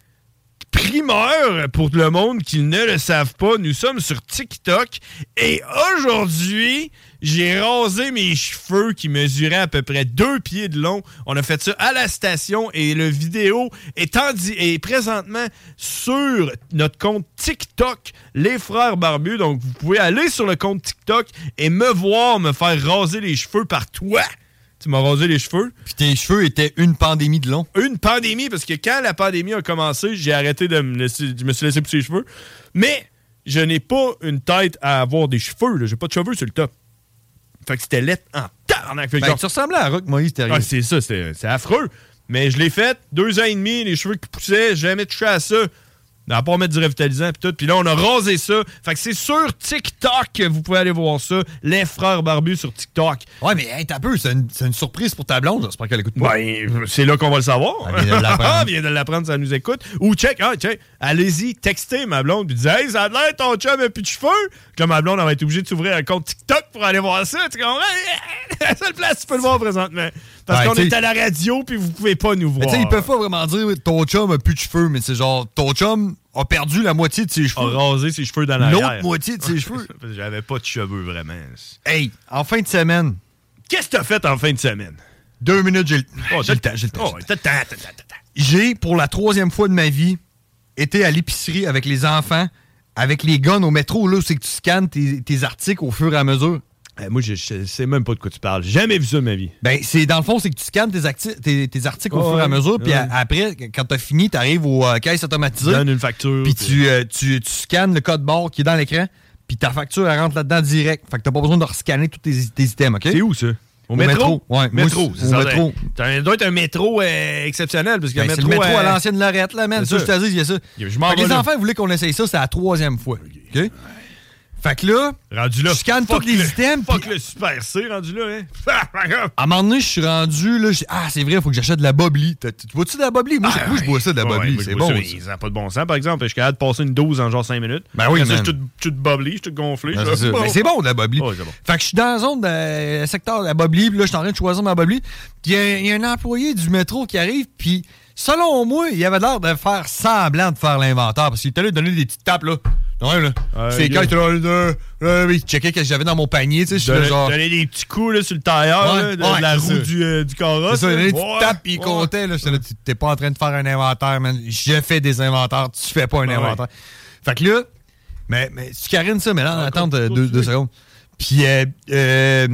Speaker 7: primeur pour le monde qui ne le savent pas, nous sommes sur TikTok et aujourd'hui, j'ai rasé mes cheveux qui mesuraient à peu près deux pieds de long. On a fait ça à la station et le vidéo est, en di- est présentement sur notre compte TikTok, Les Frères Barbus. Donc, vous pouvez aller sur le compte TikTok et me voir me faire raser les cheveux par toi. Tu m'as rasé les cheveux.
Speaker 6: Puis tes cheveux étaient une pandémie de long.
Speaker 7: Une pandémie, parce que quand la pandémie a commencé, j'ai arrêté de me laisser... Je me suis laissé pousser les cheveux. Mais je n'ai pas une tête à avoir des cheveux. Là. J'ai pas de cheveux sur le top. Fait que c'était laid en tabarnak.
Speaker 6: Ben, genre... tu ressemblais à Rock Moïse, t'es
Speaker 7: ah, c'est ça, c'est, c'est affreux. Mais je l'ai fait, deux ans et demi, les cheveux qui poussaient, j'ai jamais touché à ça. À part mettre du revitalisant puis tout. Puis là, on a rasé ça. Fait que c'est sur TikTok. Vous pouvez aller voir ça. Les Frères Barbus sur TikTok.
Speaker 6: Ouais, mais hey, t'as peu. C'est une, c'est une surprise pour ta blonde. J'espère qu'elle écoute pas.
Speaker 7: Ben, c'est là qu'on va le savoir.
Speaker 6: Elle vient de l'apprendre.
Speaker 7: Elle vient de l'apprendre, ça nous écoute. Ou check, ah, check. Allez-y, textez ma blonde. Puis dis, hey, ça a l'air, ton chum n'a plus de cheveux. Puis là, ma blonde, elle va être obligée de s'ouvrir un compte TikTok pour aller voir ça. Tu comprends? La seule place, tu peux le voir présentement. Parce ben, qu'on est à la radio, puis vous pouvez pas nous voir.
Speaker 6: Tu sais, ils peuvent pas vraiment dire ton chum a plus de cheveux, mais c'est genre, ton chum a perdu la moitié de ses cheveux.
Speaker 7: A rasé ses cheveux dans l'arrière.
Speaker 6: L'autre moitié de ses cheveux.
Speaker 7: J'avais pas de cheveux, vraiment.
Speaker 6: Hey, en fin de semaine.
Speaker 7: Qu'est-ce que t'as fait en fin de semaine?
Speaker 6: Deux minutes, j'ai le, oh, j'ai le temps. J'ai le temps. Oh, j'ai, le temps. J'ai, pour la troisième fois de ma vie, été à l'épicerie avec les enfants, avec les guns au métro, là où c'est que tu scannes tes, tes articles au fur et à mesure.
Speaker 7: Euh, moi, je, je sais même pas de quoi tu parles. J'ai jamais vu ça de ma vie.
Speaker 6: Ben, c'est dans le fond, c'est que tu scannes tes, acti- tes, tes articles oh, au fur et à mesure, puis ouais. après, quand t'as fini, t'arrives aux euh, caisses automatisées.
Speaker 7: Tu donnes une facture.
Speaker 6: Puis tu, euh, tu, tu scannes le code barre qui est dans l'écran, puis ta facture, elle rentre là-dedans direct. Fait que t'as pas besoin de rescanner tous tes, tes items, OK?
Speaker 7: C'est où, ça? Au, au métro? métro?
Speaker 6: Ouais,
Speaker 7: métro.
Speaker 6: C'est au métro.
Speaker 7: Ça doit être un métro euh, exceptionnel. Parce que
Speaker 6: ben,
Speaker 7: le
Speaker 6: métro,
Speaker 7: c'est le métro
Speaker 6: euh,
Speaker 7: à
Speaker 6: l'ancienne Lorette, là, man. Ça, je te dis, il y a ça.
Speaker 7: Je m'en
Speaker 6: les là. enfants voulaient qu'on essaye ça, c'est la troisième fois. OK? OK? Fait que là,
Speaker 7: rendu là,
Speaker 6: je scanne tous les items.
Speaker 7: Fuck pis... le Super C, rendu là, hein?
Speaker 6: À un moment donné, je suis rendu, là, ah, c'est vrai, il faut que j'achète de la Bobli. Tu vois-tu de la Bobli? Moi, ah, moi je bois ça de la
Speaker 7: ouais,
Speaker 6: Bobli,
Speaker 7: ouais,
Speaker 6: c'est bon.
Speaker 7: Ça, ça n'a pas de bon sens, par exemple. Je suis capable de passer une dose en genre cinq minutes.
Speaker 6: Ben oui,
Speaker 7: man. Ça, je suis tout Bobli, je suis tout gonflé.
Speaker 6: Ben, c'est, bon. Ben, c'est bon de la Bobli.
Speaker 7: Oh, c'est bon.
Speaker 6: Fait que je suis dans la zone de le secteur de la Bobli, puis là, je suis en train de choisir ma Bobli. Puis il y, y a un employé du métro qui arrive, puis selon moi, il avait l'air de faire semblant de faire l'inventaire, parce qu'il était là de donner des petites tapes, là. Ouais, là. Euh, c'est quand il était là, là, il checkait ce que j'avais dans mon panier, tu sais. Je
Speaker 7: faisais
Speaker 6: genre.
Speaker 7: Donner des petits coups là, sur le tailleur,
Speaker 6: ouais,
Speaker 7: là, de,
Speaker 6: ouais,
Speaker 7: de la roue du, euh, du carrosse.
Speaker 6: C'est ça, il donnait des
Speaker 7: ouais,
Speaker 6: petites tapes, puis il
Speaker 7: ouais.
Speaker 6: comptait, là. là. T'es pas en train de faire un inventaire, man. Je fais des inventaires, tu fais pas un ouais. inventaire. Fait que là, mais, mais tu carines ça, mais là, en ah, attente de deux, deux secondes. Puis, euh, euh,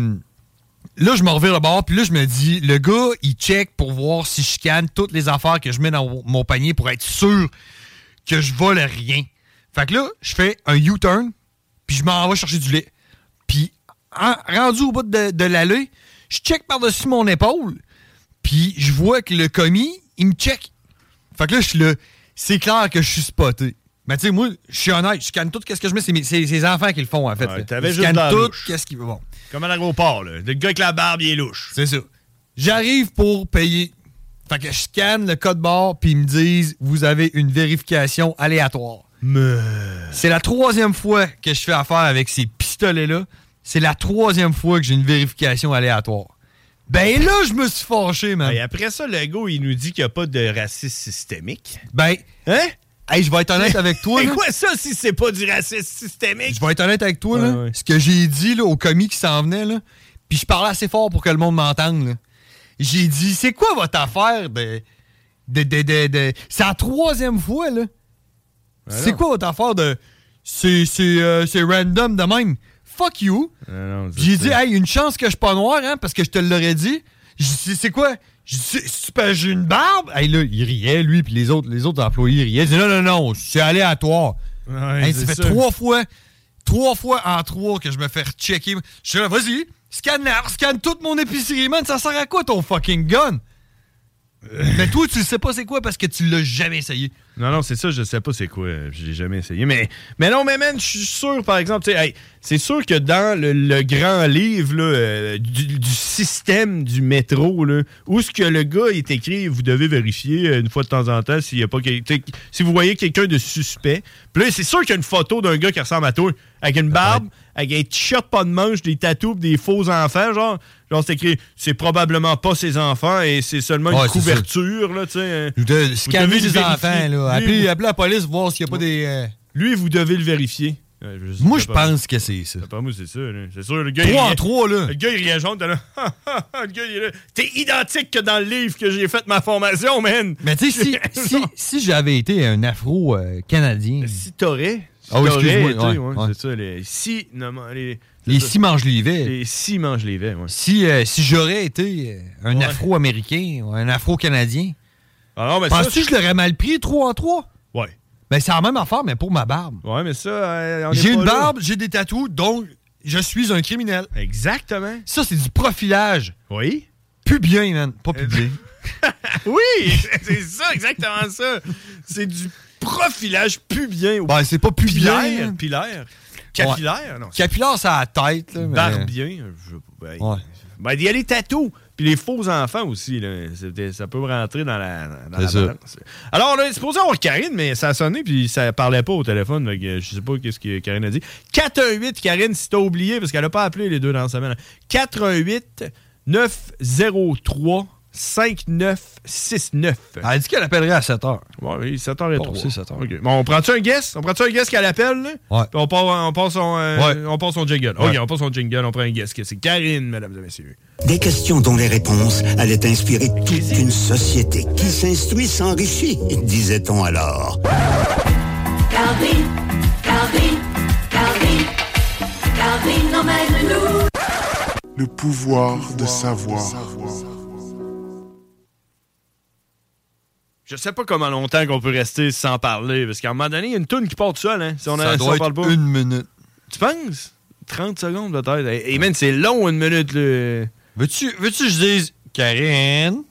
Speaker 6: là, je me revire le bord, puis là, je me dis, le gars, il check pour voir si je scanne toutes les affaires que je mets dans mon panier pour être sûr que je vole rien. Fait que là, je fais un U-turn, puis je m'en vais chercher du lait. Puis, en, rendu au bout de, de l'allée, je check par-dessus mon épaule, puis je vois que le commis, il me check. Fait que là, je suis là, c'est clair que je suis spoté. Mais tu sais, moi, je suis honnête, je scanne tout ce que je mets, c'est, mes, c'est, c'est les enfants qui le font, en fait.
Speaker 7: Ouais, t'avais
Speaker 6: je
Speaker 7: juste
Speaker 6: scanne tout
Speaker 7: louche.
Speaker 6: Qu'est-ce qui... Bon.
Speaker 7: Comme à l'aéroport, là. Le gars avec la barbe, il est louche.
Speaker 6: C'est ça. J'arrive pour payer. Fait que je scanne le code barre, puis ils me disent, vous avez une vérification aléatoire. Mais... C'est la troisième fois que je fais affaire avec ces pistolets-là. C'est la troisième fois que j'ai une vérification aléatoire. Ben là, je me suis fâché, man.
Speaker 7: Et après ça, le gars, il nous dit qu'il n'y a pas de racisme systémique.
Speaker 6: Ben...
Speaker 7: Hein?
Speaker 6: Hey, je vais être honnête avec toi.
Speaker 7: C'est quoi ça si c'est pas du racisme systémique?
Speaker 6: Je vais être honnête avec toi,
Speaker 7: ouais,
Speaker 6: là.
Speaker 7: Ouais.
Speaker 6: Ce que j'ai dit là, au commis qui s'en venait, là, puis je parlais assez fort pour que le monde m'entende, là. J'ai dit, c'est quoi votre affaire de... de, de, de, de... C'est la troisième fois, là. Ben c'est non. quoi votre affaire de... C'est, c'est, euh, c'est random de même. Fuck you. Ben non, j'ai dit, hey, une chance que je suis pas noir, hein, parce que je te l'aurais dit. J'ai dit, c'est quoi? J'ai dit, c'est pas j'ai une barbe? Hey, là, il riait, lui, puis les autres, les autres employés riaient. Ils disaient, non, non, non, c'est aléatoire. Ouais, hey, ça fait ça. trois fois, trois fois en trois que je me fais rechecker. Je suis là, vas-y, Scanne, la, scanne toute mon épicerie, man. Ça sert à quoi ton fucking gun? Mais toi, tu le sais pas c'est quoi parce que tu l'as jamais essayé.
Speaker 7: Non, non, c'est ça, je sais pas c'est quoi. Je l'ai jamais essayé. Mais, mais non, mais man, je suis sûr, par exemple, tu sais, hey, c'est sûr que dans le, le grand livre là, euh, du, du système du métro, là, où ce que le gars est écrit, vous devez vérifier euh, une fois de temps en temps s'il y a pas quel- t'sais, si vous voyez quelqu'un de suspect. Puis là, c'est sûr qu'il y a une photo d'un gars qui ressemble à toi, avec une barbe, avec un t-shirt pas de manche, des tatous, pis des faux enfants, genre. Genre, c'est écrit, c'est probablement pas ses enfants et c'est seulement
Speaker 6: Ouais,
Speaker 7: une
Speaker 6: c'est
Speaker 7: couverture, là, tu sais.
Speaker 6: Vous devez scanner
Speaker 7: le
Speaker 6: les
Speaker 7: vérifier.
Speaker 6: enfants, là.
Speaker 7: Lui,
Speaker 6: Appelez,
Speaker 7: vous-
Speaker 6: appelez la police, voir s'il n'y a pas des... euh,
Speaker 7: Lui, vous devez le vérifier. Ouais, je-
Speaker 6: Moi, je
Speaker 7: d'après
Speaker 6: pense que c'est ça.
Speaker 7: D'après moi, c'est ça. Là. C'est sûr, le gars...
Speaker 6: Trois
Speaker 7: il
Speaker 6: en
Speaker 7: riait-
Speaker 6: trois, là.
Speaker 7: Le gars, il riait jaune, t'es là... le gars, il est là. T'es identique que dans le livre que j'ai fait ma formation, man!
Speaker 6: Mais tu sais, si, si, si j'avais été un afro-canadien...
Speaker 7: Si t'aurais... Si
Speaker 6: Ah oui,
Speaker 7: t'aurais
Speaker 6: excuse-moi,
Speaker 7: été,
Speaker 6: ouais,
Speaker 7: ouais,
Speaker 6: ouais.
Speaker 7: c'est ça. Les si... Non, les,
Speaker 6: Les
Speaker 7: c'est ça.
Speaker 6: si mangent les vets.
Speaker 7: Les si mangent les vets, ouais.
Speaker 6: Si, euh, si j'aurais été euh, un
Speaker 7: Ouais.
Speaker 6: afro-américain ou un afro-canadien,
Speaker 7: Ah non, mais ça...
Speaker 6: penses-tu que je l'aurais mal pris trois en trois?
Speaker 7: Ouais.
Speaker 6: Ben, c'est la même affaire, mais pour ma barbe.
Speaker 7: Ouais, mais ça... euh, on est
Speaker 6: J'ai
Speaker 7: pas
Speaker 6: une
Speaker 7: là.
Speaker 6: barbe, j'ai des tatous, donc je suis un criminel.
Speaker 7: Exactement.
Speaker 6: Ça, c'est du profilage.
Speaker 7: Oui.
Speaker 6: Pubien, man. Pas pubien.
Speaker 7: Oui! C'est ça, exactement ça. C'est du profilage pubien.
Speaker 6: Ben, c'est pas pubien.
Speaker 7: Pilaire.
Speaker 6: hein.
Speaker 7: Pilaire. Capillaire, non.
Speaker 6: Capillaire, ça a la tête. Là, mais-
Speaker 7: Barbien. Je... Ben,
Speaker 6: Ouais.
Speaker 7: ben, il y a les tatous. Puis les faux enfants aussi. Là. C'est- Ça peut rentrer dans la, dans la
Speaker 6: C'est ça.
Speaker 7: balance. Alors, on est supposé avoir Karine, mais ça a sonné puis ça parlait pas au téléphone. Donc, euh, je sais pas qu'est-ce que Karine a dit. quatre un huit, Karine, si t'as oublié, parce qu'elle a pas appelé les deux dans la semaine. quatre un huit neuf zéro trois cinq neuf six neuf.
Speaker 6: Elle a dit qu'elle appellerait à sept heures.
Speaker 7: Ouais, oui, sept heures trois.
Speaker 6: Bon, c'est sept heures.
Speaker 7: OK. Bon, on prend-tu un guest? On prend-tu un guest qu'elle appelle, là?
Speaker 6: Ouais.
Speaker 7: Puis on part, on part son, euh,
Speaker 6: Ouais.
Speaker 7: on part son jingle.
Speaker 6: Ouais.
Speaker 7: OK, on part son jingle, on prend un guest. C'est Karine, mesdames et messieurs.
Speaker 11: Des questions dont les réponses allaient inspirer toute une société qui s'instruit s'enrichit, disait-on alors.
Speaker 16: Calvin, Calvin, Calvin, Calvin emmène-nous.
Speaker 17: Le pouvoir de savoir.
Speaker 7: Je sais pas comment longtemps qu'on peut rester sans parler, parce qu'à un moment donné, il y a une toune qui part tout seul, hein, si on, a,
Speaker 6: Ça
Speaker 7: si
Speaker 6: doit
Speaker 7: on parle
Speaker 6: être
Speaker 7: pas.
Speaker 6: une minute.
Speaker 7: Tu penses? trente secondes peut-être. Et, et man, c'est long, une minute, là.
Speaker 6: Veux-tu veux-tu que je dise Karine?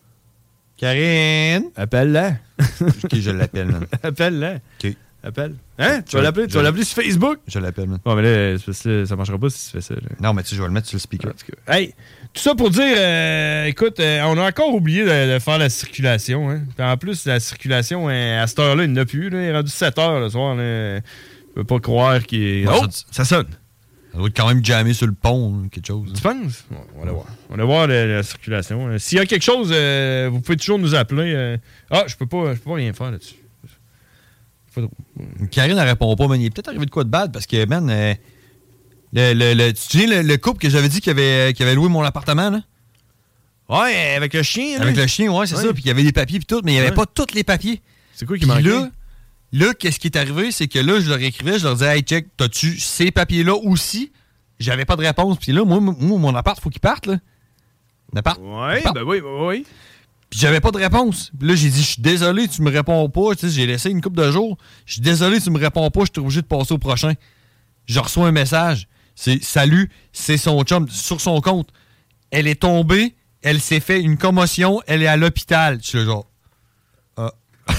Speaker 6: Karine?
Speaker 7: Appelle-la.
Speaker 6: OK, je l'appelle, man.
Speaker 7: Appelle-la.
Speaker 6: OK.
Speaker 7: Appelle. Hein? Tu vas
Speaker 6: Je-
Speaker 7: l'appeler? Tu
Speaker 6: je-
Speaker 7: vas l'appeler sur Facebook?
Speaker 6: Je l'appelle, man.
Speaker 7: Bon, mais là, c'est parce que ça marchera pas si tu fais ça. Là.
Speaker 6: Non, mais tu sais, je vais le mettre sur le speaker.
Speaker 7: Hey, tout ça pour dire, euh, écoute, euh, on a encore oublié de, de faire la circulation. Hein. Puis en plus, la circulation, euh, à cette heure-là, il n'y en a plus. Là. Il est rendu sept heures le soir. Là. Je peux pas croire qu'il est...
Speaker 6: Ouais,
Speaker 7: Oh,
Speaker 6: ça-
Speaker 7: ça sonne.
Speaker 6: Ça doit être quand même jammé sur le pont, hein, quelque chose.
Speaker 7: Tu penses? Bon, on va aller voir. On va aller voir la, la circulation. Euh, S'il y a quelque chose, euh, vous pouvez toujours nous appeler. euh. Ah, je peux pas, je peux pas rien faire là-dessus. Pas trop.
Speaker 6: Karine, elle répond pas, man. Il est peut-être arrivé de quoi de bad parce que, man, euh, le, le, le- tu te souviens le, le couple que j'avais dit qui avait, qui avait loué mon appartement, là?
Speaker 7: Ouais, avec le chien. Là.
Speaker 6: Avec le chien, ouais, c'est
Speaker 7: Ouais.
Speaker 6: ça. Puis qu'il y avait des papiers, puis tout, mais il n'y avait
Speaker 7: Ouais.
Speaker 6: pas tous les papiers.
Speaker 7: C'est quoi qui
Speaker 6: Puis
Speaker 7: manquait?
Speaker 6: là, là, qu'est-ce qui est arrivé, c'est que là, je leur écrivais, je leur disais, hey, check, t'as-tu ces papiers-là aussi? J'avais pas de réponse. Puis là, moi, moi, mon appart, faut qu'il parte, là. Mon appart.
Speaker 7: Ouais,
Speaker 6: il parte.
Speaker 7: ben oui, ben oui.
Speaker 6: Puis j'avais pas de réponse. Puis là, j'ai dit, je suis désolé, tu me réponds pas. Tu sais, j'ai laissé une couple de jours. Je suis désolé, tu me réponds pas, je suis obligé de passer au prochain. Je reçois un message. C'est salut, c'est son chum sur son compte. Elle est tombée, elle s'est fait une commotion, elle est à l'hôpital. Je suis là, genre. Ah.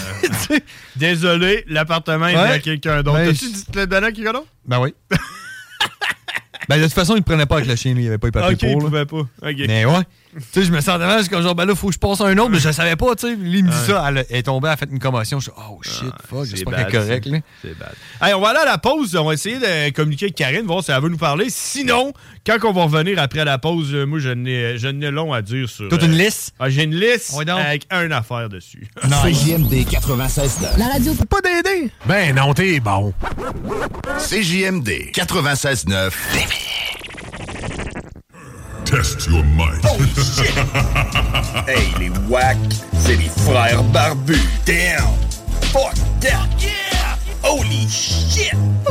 Speaker 7: Désolé, l'appartement est
Speaker 6: Ouais.
Speaker 7: à quelqu'un d'autre.
Speaker 6: Ben,
Speaker 7: T'as-tu dit que tu l'as donné à quelqu'un d'autre?
Speaker 6: Ben oui. Ben de toute façon, il ne prenait pas avec le chien, lui. Il n'y avait pas les papiers
Speaker 7: Ok, il
Speaker 6: pour.
Speaker 7: pouvait
Speaker 6: là.
Speaker 7: pas. Ok.
Speaker 6: Mais ouais. Tu sais, je me sentais mal, c'est comme genre, ben là, faut que je passe à un autre, mais je savais pas, tu sais. Lui, il me dit
Speaker 7: Ouais.
Speaker 6: ça, elle est tombée, elle a fait une commotion. Je suis, oh shit, fuck,
Speaker 7: C'est
Speaker 6: j'espère qu'elle
Speaker 7: bad,
Speaker 6: est correcte,
Speaker 7: ça.
Speaker 6: là.
Speaker 7: C'est bad. Hey, on va aller à la pause. On va essayer de communiquer avec Karine, voir si elle veut nous parler. Sinon, quand on va revenir après la pause, euh, moi, je n'ai, je n'ai long à dire sur...
Speaker 6: Toute
Speaker 7: euh,
Speaker 6: une liste?
Speaker 7: Ah, j'ai une liste
Speaker 6: Ouais, donc.
Speaker 7: avec un affaire dessus.
Speaker 11: C J M D quatre-vingt-seize neuf.
Speaker 12: La radio
Speaker 3: Pas d'aider.
Speaker 11: Ben non, t'es bon. C J M D quatre-vingt-seize neuf.
Speaker 5: Test your might.
Speaker 15: Oh shit! Hey, les wack, c'est les frères barbus. Damn! Fuck that! Yeah! Holy shit!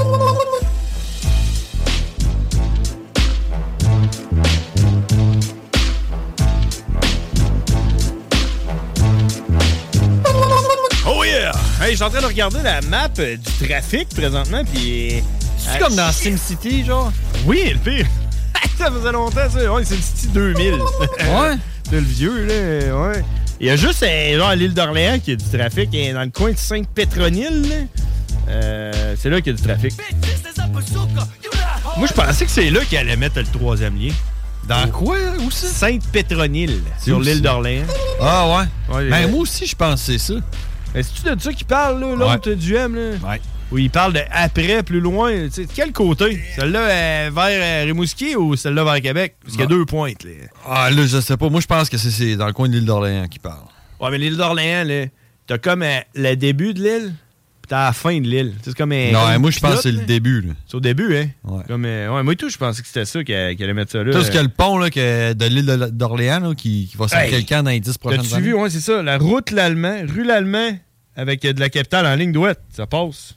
Speaker 7: Oh yeah! Hey, je suis en train de regarder la map euh, du trafic présentement, puis...
Speaker 6: C'est comme dans SimCity, genre?
Speaker 7: Oui, le pire. Ça faisait longtemps, ça. Ouais, c'est le style deux mille.
Speaker 6: Ouais.
Speaker 7: C'est le vieux, là. Ouais. Il y a juste euh, genre, à l'île d'Orléans qu'il y a du trafic. Et dans le coin de Sainte-Pétronille, là, euh, c'est là qu'il y a du trafic. Moi, je pensais que c'est là qu'il allait mettre le troisième lien.
Speaker 6: Dans quoi? Où ça?
Speaker 7: Sainte-Pétronille, sur l'île d'Orléans.
Speaker 6: Ah ouais?
Speaker 7: ouais
Speaker 6: ben
Speaker 7: euh,
Speaker 6: moi aussi, je pense que c'est ça.
Speaker 7: Est-ce-tu de ça qu'il parle, là, l'autre
Speaker 6: ouais.
Speaker 7: du M, là?
Speaker 6: Ouais.
Speaker 7: Où il parle de après, plus loin. Tu sais, de quel côté? Celle-là euh, vers euh, Rimouski ou celle-là vers Québec? Parce qu'il y a deux pointes, là.
Speaker 6: Ah là, je sais pas. Moi, je pense que c'est, c'est dans le coin de l'île d'Orléans qu'il parle.
Speaker 7: Ouais, mais l'île d'Orléans, là, t'as comme euh, le début de l'île, puis t'as la fin de l'île. C'est comme un.
Speaker 6: Non,
Speaker 7: comme
Speaker 6: moi, je pense que c'est
Speaker 7: là.
Speaker 6: le début, là.
Speaker 7: C'est au début, hein?
Speaker 6: Ouais.
Speaker 7: Comme, euh, ouais, moi et tout, je pensais que c'était ça qu'il, qu'il allait mettre ça là.
Speaker 6: Tu sais, qu'il y a le pont là, que, de l'île de, d'Orléans là, qui, qui va sortir
Speaker 7: Hey,
Speaker 6: quelqu'un dans les dix prochaines
Speaker 7: T'as-tu
Speaker 6: années.
Speaker 7: vu, ouais, c'est ça. La route l'Allemand, rue l'Allemand, avec euh, de la capitale en ligne droite. Ça passe.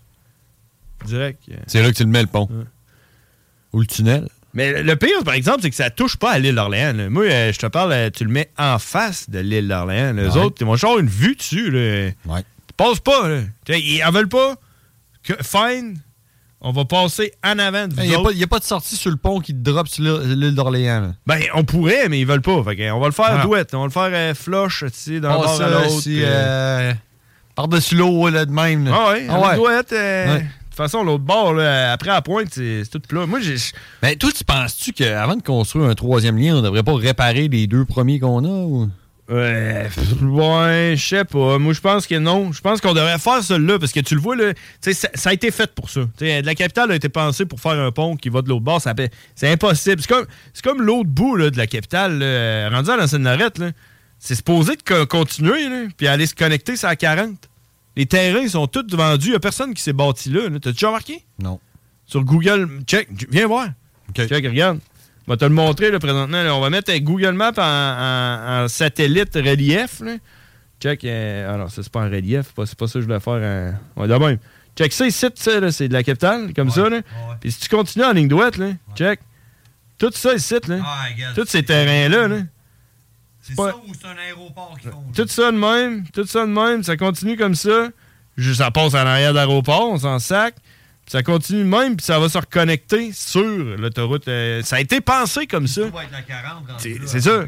Speaker 7: Direct.
Speaker 6: C'est là que tu le mets, le pont.
Speaker 7: Ouais.
Speaker 6: Ou le tunnel.
Speaker 7: Mais le pire, par exemple, c'est que ça touche pas à l'île d'Orléans. Là. Moi, euh, je te parle, euh, tu le mets en face de l'île d'Orléans. Les
Speaker 6: ouais.
Speaker 7: autres, ils vont avoir une vue dessus. Là.
Speaker 6: Ouais.
Speaker 7: Ils passent pas. Là. Ils en veulent pas. Que, fine. On va passer en avant de vous
Speaker 6: Il n'y a,
Speaker 7: autres.
Speaker 6: a pas de sortie sur le pont qui te drop sur l'île, l'île d'Orléans. Là.
Speaker 7: Ben, on pourrait, mais ils veulent pas. Fait que, on va le faire
Speaker 6: Ah.
Speaker 7: douette. On va le faire euh, flush, tu sais, d'un
Speaker 6: Oh,
Speaker 7: bord
Speaker 6: ça,
Speaker 7: à
Speaker 6: là,
Speaker 7: l'autre.
Speaker 6: si,
Speaker 7: euh...
Speaker 6: euh, par-dessus l'eau, là, de même. Là.
Speaker 7: Ah ouais,
Speaker 6: ah
Speaker 7: avec
Speaker 6: ouais.
Speaker 7: douette. Euh...
Speaker 6: Ouais.
Speaker 7: De toute façon, l'autre bord, là, après à la pointe, c'est, c'est tout plat. Moi, j'ai.
Speaker 6: Mais toi, tu penses-tu qu'avant de construire un troisième lien, on devrait pas réparer les deux premiers qu'on a? Ou?
Speaker 7: Ouais, ouais, je sais pas. Moi, je pense que non. Je pense qu'on devrait faire celui-là parce que tu le vois, là, ça, ça a été fait pour ça. T'sais, de la capitale a été pensée pour faire un pont qui va de l'autre bord. Ça, c'est impossible. C'est comme, c'est comme l'autre bout là, de la capitale, là, rendu à l'ancienne Lorette. Là, c'est supposé de continuer là, puis aller se connecter sur la quarante. Les terrains sont tous vendus. Il n'y a personne qui s'est bâti là. là. T'as déjà remarqué?
Speaker 6: Non.
Speaker 7: Sur Google, check. Viens voir.
Speaker 6: Okay.
Speaker 7: Check, regarde. On va te le montrer là, présentement. Là. On va mettre Google Maps en, en, en satellite relief. Là. Check. Euh, alors, ça, c'est pas en relief. C'est pas, c'est pas ça que je voulais faire. En... Ouais, de même. Check ça ici, ça, là, c'est de la capitale, comme ouais. ça. Là. Ouais. Puis si tu continues en ligne droite, là, ouais. check. Tout ça ici, là. Ah, tous ces terrains-là. Là.
Speaker 6: C'est pas... ça ou c'est un aéroport qui font?
Speaker 7: Tout ça de même. Tout ça de même. Ça continue comme ça. Juste, ça passe en arrière d'aéroport. On s'en sac. Ça continue de même, puis ça va se reconnecter sur l'autoroute. Euh, ça a été pensé comme ça. C'est, c'est ça.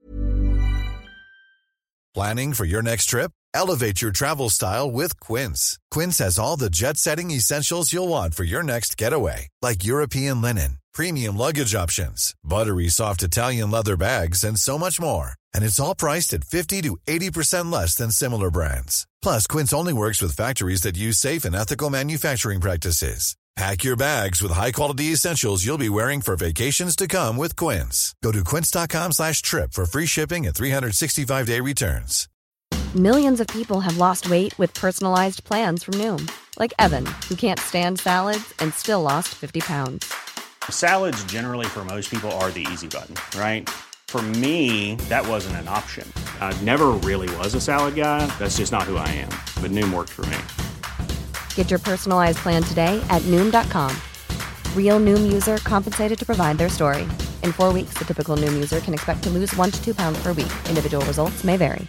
Speaker 2: Planning for your next trip? Elevate your travel style with Quince. Quince has all the jet-setting essentials you'll want for your next getaway, like European linen, premium luggage options, buttery soft Italian leather bags, and so much more. And it's all priced at fifty to eighty percent less than similar brands. Plus, Quince only works with factories that use safe and ethical manufacturing practices. Pack your bags with high-quality essentials you'll be wearing for vacations to come with Quince. Go to quince.com slash trip for free shipping and three sixty-five day returns.
Speaker 18: Millions of people have lost weight with personalized plans from Noom. Like Evan, who can't stand salads and still lost fifty pounds.
Speaker 19: Salads generally for most people are the easy button, right? For me, that wasn't an option. I never really was a salad guy. That's just not who I am. But Noom worked for me.
Speaker 18: Get your personalized plan today at Noom dot com. Real Noom user compensated to provide their story. In four weeks, the typical Noom user can expect to lose one to two pounds per week. Individual results may vary.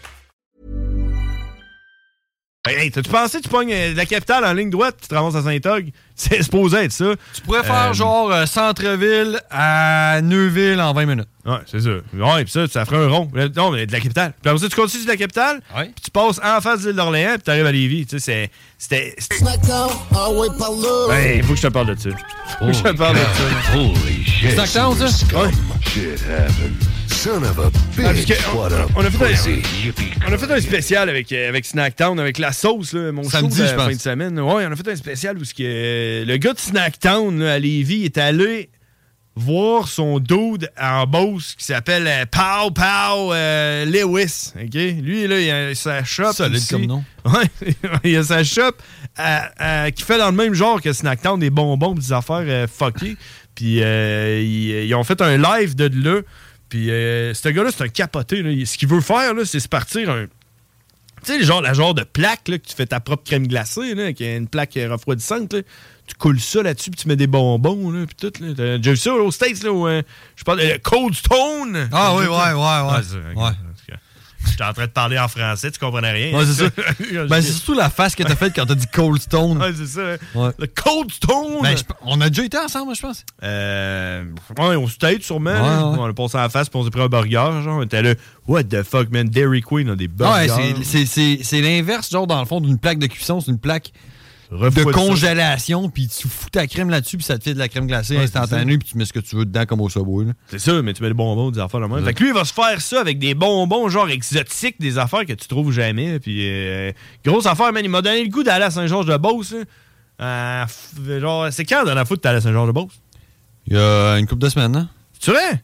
Speaker 7: Hey, t'as-tu pensé que tu pognes euh, la capitale en ligne droite, tu te ramasses à Saint-Og? C'est supposé être ça.
Speaker 6: Tu pourrais faire
Speaker 7: euh,
Speaker 6: genre euh, centre-ville à Neuville en vingt minutes.
Speaker 7: Ouais, c'est ça. Ouais, pis ça, ça ferait un rond. Non, mais de la capitale. Puis après ça, tu continues de la capitale,
Speaker 6: ouais.
Speaker 7: Puis tu passes en face de l'île d'Orléans, puis t'arrives à Lévis. Tu sais, c'est. C'était.
Speaker 16: Ah ouais, par là.
Speaker 7: Hey, faut que je te parle de ça. Faut que je te parle de ça.
Speaker 5: Holy shit.
Speaker 6: C'est ça, ça?
Speaker 7: Ouais.
Speaker 5: Shit happened. Son of a bitch.
Speaker 7: Ah,
Speaker 5: What a
Speaker 7: on, a fait
Speaker 5: pussy.
Speaker 7: un, on a fait un spécial avec, euh, avec Snacktown, avec la sauce, là, mon
Speaker 6: Samedi,
Speaker 7: show de
Speaker 6: je pense.
Speaker 7: fin de semaine. Ouais, on a fait un spécial où ce que, euh, le gars de Snacktown là, à Lévis est allé voir son dude en Beauce qui s'appelle euh, Pow Pow euh, Lewis. Okay? Lui, là, il a sa shop.
Speaker 6: Solide
Speaker 7: ici.
Speaker 6: comme nom.
Speaker 7: Ouais, il a sa shop à, à, qui fait dans le même genre que Snacktown, des bonbons, des affaires euh, fuckées. Puis euh, ils, ils ont fait un live de là. Puis euh, ce gars-là, c'est un capoté. Là. Ce qu'il veut faire, là, c'est se partir un. Tu sais, genre, la genre de plaque là, que tu fais ta propre crème glacée, là, qui est une plaque refroidissante. Là. Tu coules ça là-dessus, puis tu mets des bonbons, là, puis tout. Là. T'as déjà vu ça là, aux States, là, où, euh, je parle de Cold Stone.
Speaker 6: Ah oui, ouais, ouais, ouais.
Speaker 7: Ah, c'est,
Speaker 6: ouais.
Speaker 7: Je j'étais en train de parler en français, tu comprenais rien.
Speaker 6: Ouais, c'est ça. Ben, c'est surtout la face que t'as faite quand t'as dit Cold Stone.
Speaker 7: Ouais, c'est ça.
Speaker 6: Ouais.
Speaker 7: Le Cold Stone!
Speaker 6: Ben, je- on a déjà été ensemble, je pense.
Speaker 7: Euh, ouais, on se tête sûrement.
Speaker 6: Ouais,
Speaker 7: là.
Speaker 6: ouais.
Speaker 7: On a passé en face puis on s'est pris un burger. Genre, on était là, what the fuck, man, Dairy Queen a des burgers.
Speaker 6: Ouais, c'est- c'est- c'est c'est l'inverse, genre, dans le fond, d'une plaque de cuisson. C'est une plaque de
Speaker 7: Refroidi ça.
Speaker 6: congélation, puis tu fous ta crème là-dessus, puis ça te fait de la crème glacée
Speaker 7: Ouais,
Speaker 6: instantanée, puis tu mets ce que tu veux dedans, comme au Subway. là.
Speaker 7: C'est ça, mais tu mets des bonbons, des affaires de même.
Speaker 6: Ouais.
Speaker 7: Fait que lui, il va se faire ça avec des bonbons, genre exotiques, des affaires que tu trouves jamais. Puis, euh, grosse affaire, man. Il m'a donné le goût d'aller à Saint-Georges-de-Beauce. là. Euh, f- genre, c'est quand la dernière fois que t'es allé à Saint-Georges-de-Beauce?
Speaker 6: Il y a une couple de semaines, hein?
Speaker 7: Tu vrai?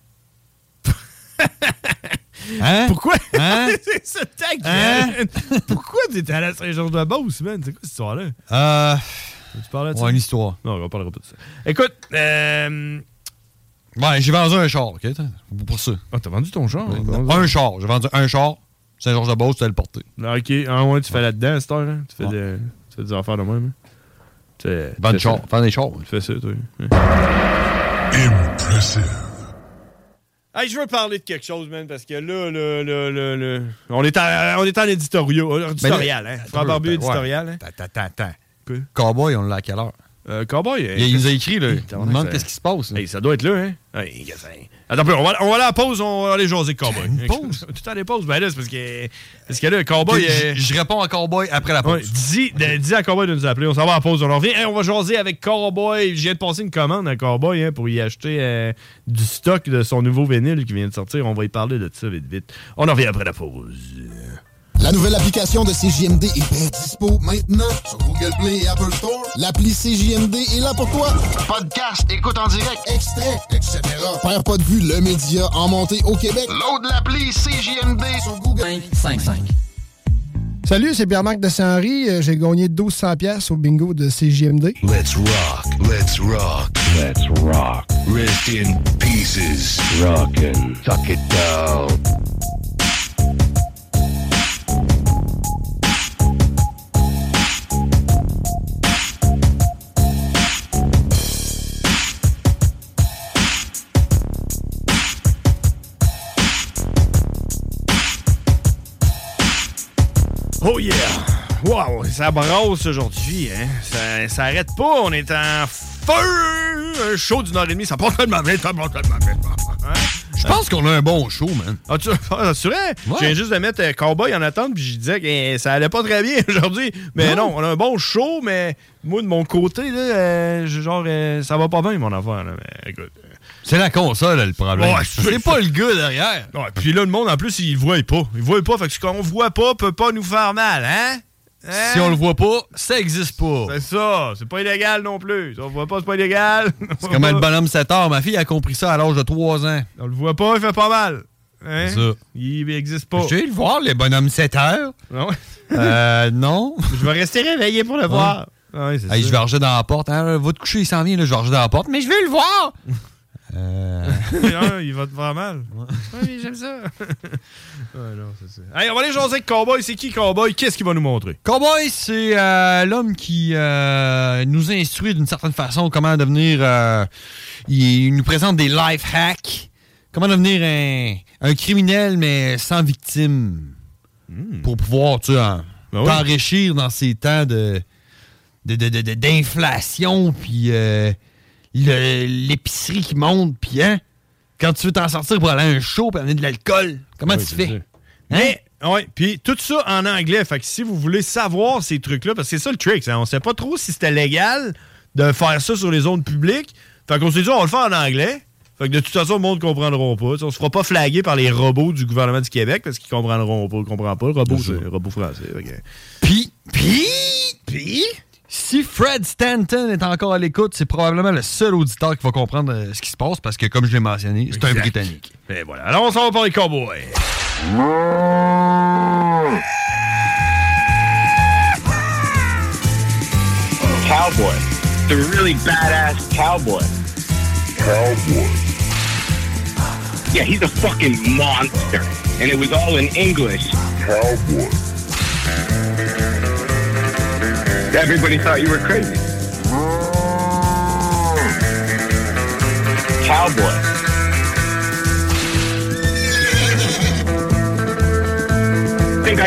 Speaker 6: Hein?
Speaker 7: Pourquoi?
Speaker 6: Hein?
Speaker 7: c'est ça, ta gueule,
Speaker 6: Hein?
Speaker 7: man. Pourquoi t'es allé à Saint-Georges-de-Beauce, man? C'est quoi cette histoire-là?
Speaker 6: Euh.
Speaker 7: Tu parlais de ça?
Speaker 6: Ouais, une histoire.
Speaker 7: Non, on parlera pas de ça. Écoute, euh.
Speaker 6: Ouais, j'ai vendu un char, OK? Attends, pour ça.
Speaker 7: Ah, t'as vendu ton char?
Speaker 6: Ouais,
Speaker 7: Ouais,
Speaker 6: non, un char. J'ai vendu un char. Saint-Georges-de-Beauce, tu allais le porter.
Speaker 7: Ah, OK. Ah, ouais, tu fais là-dedans, à cette heure, là? Tu fais, de, tu fais des affaires de même, hein? Tu fais-
Speaker 6: Vendre
Speaker 7: tu
Speaker 6: des
Speaker 7: fais
Speaker 6: chars.
Speaker 7: ça.
Speaker 6: Vendre des chars.
Speaker 7: Tu fais ça, toi.
Speaker 5: Impressive.
Speaker 7: Hey, je veux parler de quelque chose, man, parce que là, là, là, là, là, on est en, on est en éditorial, éditorial,
Speaker 6: Ben là,
Speaker 7: hein? Frère Barbu
Speaker 6: ouais.
Speaker 7: éditorial, hein?
Speaker 6: Attends, attends, attends.
Speaker 7: Quoi?
Speaker 6: Cowboy, on l'a à quelle heure?
Speaker 7: Euh, Cowboy,
Speaker 6: Il, il nous a écrit, là. Il nous demande
Speaker 7: ça-
Speaker 6: qu'est-ce qui se passe. là.
Speaker 7: Hey, ça doit être là, hein? Hey, qu'est-ce que c'est? Attends un peu, on va, on va aller à la pause, on va aller jaser Cowboy.
Speaker 6: Une pause?
Speaker 7: Tout le temps des pauses, ben là, c'est parce que, parce que là, Cowboy...
Speaker 6: Ok,
Speaker 7: euh,
Speaker 6: je- Je réponds à Cowboy après la pause.
Speaker 7: Ouais, dis, de- dis à Cowboy de nous appeler. On s'en va à la pause. On en revient. Hey, on va jaser avec Cowboy. Je viens de passer une commande à Cowboy hein, pour y acheter euh, du stock de son nouveau vinyle qui vient de sortir. On va y parler de ça vite, vite. On en revient après la pause.
Speaker 16: La nouvelle application de C J M D est bien dispo maintenant sur Google Play et Apple Store. L'appli C J M D est là pour toi. Podcast, écoute en direct, extrait, et cetera. Perds pas de vue, le média en montée au Québec. Load l'appli C J M D sur Google.
Speaker 12: cinq cinq.
Speaker 20: Salut, c'est Pierre-Marc de Saint-Henri. Euh, J'ai gagné douze cents piastres au bingo de C J M D.
Speaker 5: Let's rock, let's rock, let's rock. Rest in pieces. Rockin', tuck it down.
Speaker 7: Oh yeah! Wow, ça brasse aujourd'hui, hein? Ça, ça arrête pas, on est en feu! Un show d'une heure et demie, ça part tellement vite, ça part tellement vite. Hein?
Speaker 6: Je pense qu'on a un bon show, man.
Speaker 7: Ah, tu ah, c'est vrai?
Speaker 6: Ouais.
Speaker 7: Je viens juste de mettre euh, Cowboy en attente, puis je disais que eh, ça allait pas très bien aujourd'hui. Mais non.
Speaker 6: Non.
Speaker 7: on a un bon show, mais moi, de mon côté, là, euh, genre, euh, ça va pas bien, mon affaire. Là, mais écoute. euh,
Speaker 6: C'est la console, le problème.
Speaker 7: Ouais,
Speaker 6: c'est pas le gars derrière.
Speaker 7: Ouais, puis là, le monde, en plus, il le voit pas. Il voit pas, fait que ce qu'on voit pas peut pas nous faire mal, hein? Hein?
Speaker 6: Si on le voit pas, ça existe pas.
Speaker 7: C'est ça, c'est pas illégal non plus. Si on le voit pas, c'est pas illégal.
Speaker 6: C'est comme le bonhomme sept heures. Ma fille a compris ça à l'âge de trois ans.
Speaker 7: On le voit pas, il fait pas mal. Hein?
Speaker 6: C'est ça.
Speaker 7: Il existe pas.
Speaker 6: Je vais le voir, les bonhommes sept heures.
Speaker 7: Ah ouais?
Speaker 6: Euh, non.
Speaker 7: Je vais rester réveillé pour le voir. Ah ouais, c'est
Speaker 6: Hey,
Speaker 7: ça.
Speaker 6: je vais arranger dans la porte. Hein, va te coucher, il s'en vient. Là, je vais arranger dans la porte. Mais je veux le voir. euh...
Speaker 7: Non, il va te faire mal. Oui, j'aime ça. Ouais, non, c'est ça. Hey, on va aller jaser avec Cowboy. C'est qui Cowboy? Qu'est-ce qu'il va nous montrer?
Speaker 6: Cowboy, c'est euh, l'homme qui euh, nous instruit d'une certaine façon comment devenir... Euh, il nous présente des life hacks. Comment devenir un, un criminel, mais sans victime.
Speaker 7: Mm.
Speaker 6: Pour pouvoir, tu sais, en-
Speaker 7: Ben oui.
Speaker 6: t'enrichir dans ces temps de, de, de, de- de- d'inflation, puis euh, le- l'épicerie qui monte, puis hein, quand tu veux t'en sortir pour aller à un show et amener de l'alcool, comment
Speaker 7: Oui,
Speaker 6: tu
Speaker 7: c'est
Speaker 6: fais?
Speaker 7: ça. Mais, ouais, puis tout ça en anglais. Fait que si vous voulez savoir ces trucs-là, parce que c'est ça le trick, hein, on sait pas trop si c'était légal de faire ça sur les zones publiques. Fait qu'on s'est dit, on va le faire en anglais. Fait que de toute façon, le monde ne comprendra pas. T'sais, on se fera pas flaguer par les robots du gouvernement du Québec parce qu'ils comprendront pas. Ils comprendront pas. Le robot, c'est un robot français. Fait que-
Speaker 6: Puis, puis, puis, si Fred Stanton est encore à l'écoute, c'est probablement le seul auditeur qui va comprendre euh, ce qui se passe parce que, comme je l'ai mentionné, c'est un
Speaker 7: Exact.
Speaker 6: Britannique.
Speaker 7: Et voilà. Alors, on s'en va parler Cowboy.
Speaker 8: Cowboy. The really badass cowboy.
Speaker 5: Cowboy.
Speaker 8: Yeah, he's a fucking monster. And it was all in English.
Speaker 5: Cowboy.
Speaker 8: Everybody thought you were crazy. Cowboy.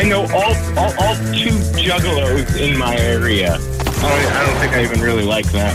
Speaker 21: I know all, all all two juggalos in my area. I don't, I don't think I even really like them.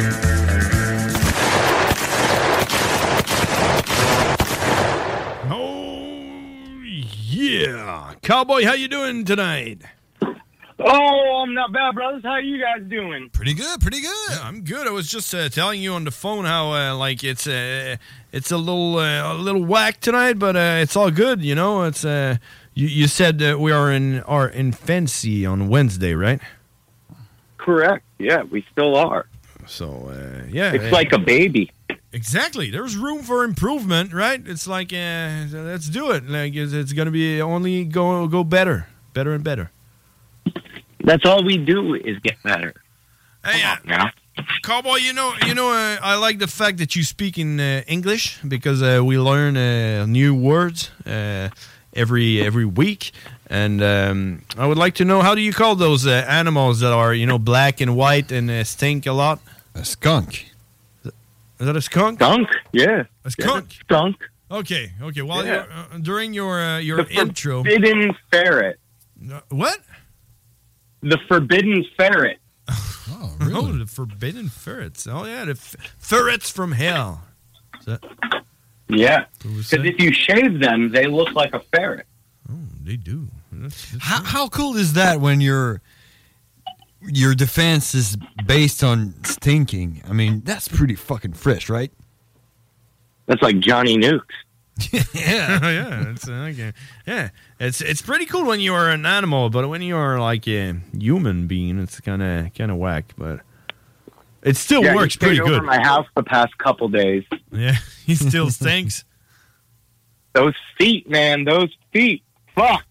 Speaker 7: Oh, yeah. Cowboy, how you doing tonight?
Speaker 21: Oh, I'm not bad, brothers. How you guys doing?
Speaker 6: Pretty good, pretty good.
Speaker 7: Yeah, I'm good. I was just uh, telling you on the phone how uh, like it's uh, it's a little uh, a little whack tonight, but uh, it's all good. You know, it's uh, you, you said that we are in our infancy on Wednesday, right?
Speaker 21: Correct. Yeah, we still are.
Speaker 7: So uh, yeah,
Speaker 21: It's
Speaker 7: uh,
Speaker 21: like a baby.
Speaker 7: Exactly. There's room for improvement, right? It's like uh, let's do it. Like it's, it's gonna be only go go better, better and better.
Speaker 21: That's all we do is get better.
Speaker 7: Hey, uh,
Speaker 21: now.
Speaker 7: Cowboy, you know, you know, uh, I like the fact that you speak in uh, English because uh, we learn uh, new words uh, every every week, and um, I would like to know, how do you call those uh, animals that are, you know, black and white and uh, stink a lot?
Speaker 6: A skunk.
Speaker 7: Is that a skunk?
Speaker 21: Skunk, yeah.
Speaker 7: A skunk.
Speaker 21: Yeah, skunk.
Speaker 7: Okay, okay. Well,
Speaker 21: Yeah.
Speaker 7: you're, uh, during your uh, your
Speaker 21: The
Speaker 7: intro,
Speaker 21: forbidden ferret.
Speaker 7: Uh, what?
Speaker 21: The forbidden ferret.
Speaker 7: Oh, really? Oh, the forbidden ferrets. Oh, yeah, the f- ferrets from hell. Is that-
Speaker 21: Yeah.
Speaker 7: What was
Speaker 21: Because
Speaker 7: that?
Speaker 21: if you shave them, they look like a ferret.
Speaker 7: They do. That's, that's
Speaker 6: How, how cool is that when your your defense is based on stinking? I mean, that's pretty fucking fresh, right?
Speaker 21: That's like Johnny Nukes.
Speaker 7: yeah, yeah, it's uh, okay. Yeah, it's it's pretty cool when you are an animal, but when you are like a human being, it's kind of kind of whack. But it still
Speaker 21: Yeah, he
Speaker 7: works
Speaker 21: stayed
Speaker 7: pretty
Speaker 21: over
Speaker 7: good.
Speaker 21: at my house the past couple days.
Speaker 7: Yeah, he still stinks.
Speaker 21: Those feet, man. Those feet. Fuck.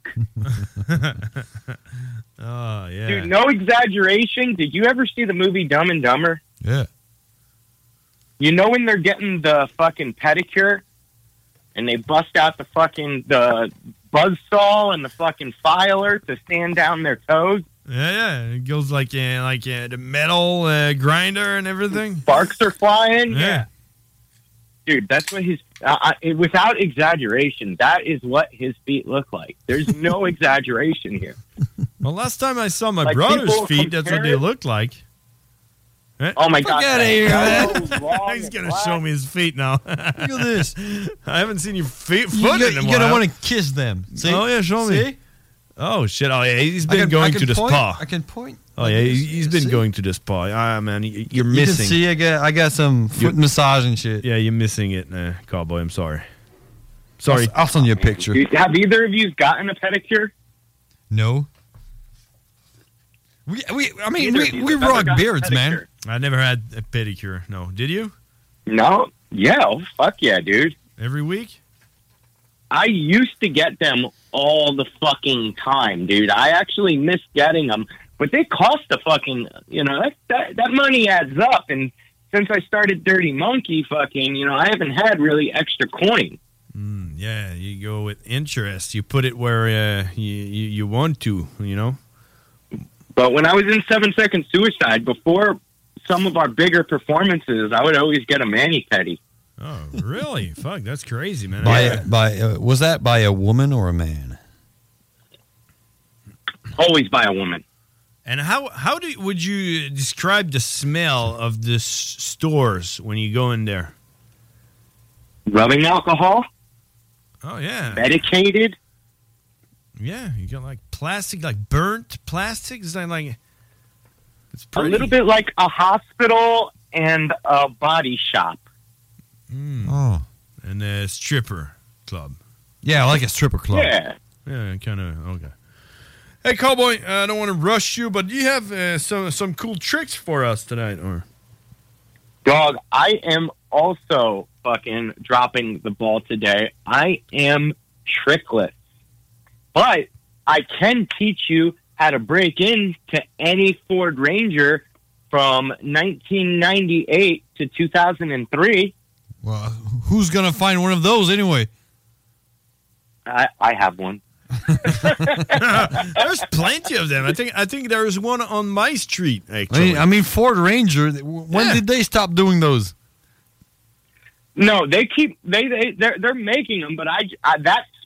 Speaker 7: Oh yeah,
Speaker 21: Dude, no exaggeration. Did you ever see the movie Dumb and Dumber?
Speaker 6: Yeah.
Speaker 21: You know when they're getting the fucking pedicure and they bust out the fucking the buzzsaw and the fucking filer to stand down their toes?
Speaker 7: Yeah, yeah. It goes like uh, like uh, the metal uh, grinder and everything.
Speaker 21: Sparks are flying.
Speaker 7: Yeah.
Speaker 21: Dude, that's what his, uh, I, without exaggeration, that is what his feet look like. There's no exaggeration here.
Speaker 7: Well, last time I saw my
Speaker 21: Like,
Speaker 7: brother's
Speaker 21: people
Speaker 7: feet, that's what
Speaker 21: compare
Speaker 7: they
Speaker 21: it-
Speaker 7: look like. Eh?
Speaker 21: Oh my God.
Speaker 7: Get out of here,
Speaker 21: that
Speaker 7: man.
Speaker 21: long
Speaker 7: He's
Speaker 21: and
Speaker 7: gonna
Speaker 21: black.
Speaker 7: show me his feet now. Look at this. I haven't seen your feet, foot
Speaker 6: You got-
Speaker 7: in a
Speaker 6: you
Speaker 7: while.
Speaker 6: gotta wanna kiss them. See?
Speaker 7: Oh yeah, show me.
Speaker 6: See?
Speaker 7: Oh shit! Oh yeah, he's
Speaker 6: I
Speaker 7: been
Speaker 6: can- I
Speaker 7: going
Speaker 6: can
Speaker 7: to the
Speaker 6: point-
Speaker 7: spa.
Speaker 6: I can point.
Speaker 7: Oh yeah, he- he's been going to the spa. Ah man, you- you're
Speaker 6: You can
Speaker 7: missing.
Speaker 6: see I got I got some foot massage and shit.
Speaker 7: Yeah, you're missing it, uh, Cowboy. I'm sorry. Sorry.
Speaker 6: I'll, I'll send you a picture.
Speaker 21: Have either of you gotten a pedicure?
Speaker 6: No. We, we I mean,
Speaker 21: Neither
Speaker 6: we,
Speaker 21: of you
Speaker 6: we
Speaker 21: have ever
Speaker 6: rock
Speaker 21: gotten a
Speaker 6: beards, man.
Speaker 21: pedicure.
Speaker 7: I never had a pedicure. No, did you?
Speaker 21: No. Yeah. Oh, fuck yeah, dude.
Speaker 7: Every week?
Speaker 21: I used to get them all the fucking time, dude. I actually miss getting them, but they cost a fucking, you know, that, that, that money adds up. And since I started Dirty Monkey, fucking, you know, I haven't had really extra coin.
Speaker 7: Mm, yeah, you go with interest. You put it where uh, you, you you want to. You know.
Speaker 21: But when I was in Seven Second Suicide, before some of our bigger performances, I would always get a mani-pedi.
Speaker 7: Oh, really? Fuck, that's crazy, man.
Speaker 6: By
Speaker 7: I-
Speaker 6: by uh, was that by a woman or a man?
Speaker 21: Always by a woman.
Speaker 7: And how how do would you describe the smell of the s- stores when you go in there?
Speaker 21: Rubbing alcohol,
Speaker 7: Oh yeah,
Speaker 21: medicated.
Speaker 7: yeah. You got like plastic, like burnt plastic. Is that like? It's
Speaker 21: A
Speaker 7: pretty.
Speaker 21: little bit like a hospital and a body shop.
Speaker 7: Mm.
Speaker 6: Oh,
Speaker 7: and a stripper club.
Speaker 6: yeah, like a stripper club.
Speaker 21: Yeah.
Speaker 7: Yeah, kind of okay. Hey, Cowboy, uh, I don't want to rush you, but do you have uh, some some cool tricks for us tonight, or?
Speaker 21: Dog, I am also fucking dropping the ball today. I am trickless. But I can teach you how to break into any Ford Ranger from nineteen ninety-eight to two thousand three.
Speaker 6: Well, who's gonna find one of those anyway?
Speaker 21: I, I have one.
Speaker 7: There's plenty of them. I think I think there's one on my street.
Speaker 6: I
Speaker 7: Actually,
Speaker 6: mean, I mean Ford Ranger. When
Speaker 7: Yeah.
Speaker 6: did they stop doing those?
Speaker 21: No, they keep they they they're, they're making them, but I, I that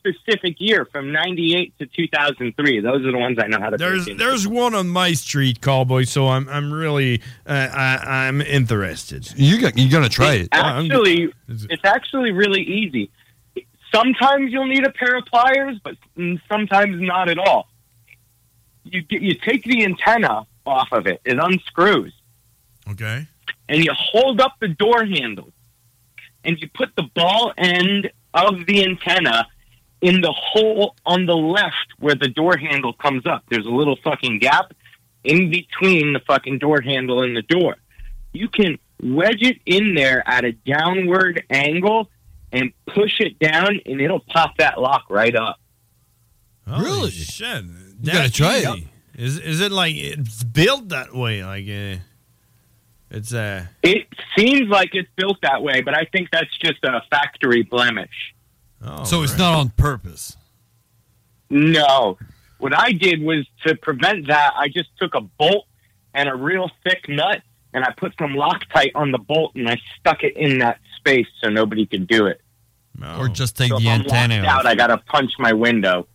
Speaker 21: specific year from ninety-eight to two thousand three. Those are the ones I know how to
Speaker 7: There's
Speaker 21: break into.
Speaker 7: there's one on my street, Cowboy. So I'm I'm really uh, I, I'm interested.
Speaker 6: You got you gonna try it?
Speaker 21: Actually, it's actually really easy. Sometimes you'll need a pair of pliers, but sometimes not at all. You get, you take the antenna off of it. It unscrews.
Speaker 7: Okay.
Speaker 21: And you hold up the door handle. And you put the ball end of the antenna in the hole on the left where the door handle comes up. There's a little fucking gap in between the fucking door handle and the door. You can wedge it in there at a downward angle and push it down, and it'll pop that lock right up.
Speaker 7: Really? Shit.
Speaker 6: You gotta try it.
Speaker 7: easy. Is is it like it's built that way? Like uh, it's uh
Speaker 21: It seems like it's built that way, but I think that's just a factory blemish.
Speaker 7: Oh,
Speaker 6: so it's not on purpose.
Speaker 21: No. What I did was to prevent that, I just took a bolt and a real thick nut, and I put some Loctite on the bolt, and I stuck it in that space so nobody could do it.
Speaker 6: Or just take
Speaker 21: So
Speaker 6: the
Speaker 21: if I'm
Speaker 6: antenna
Speaker 21: locked
Speaker 6: off.
Speaker 21: out, I got to punch my window.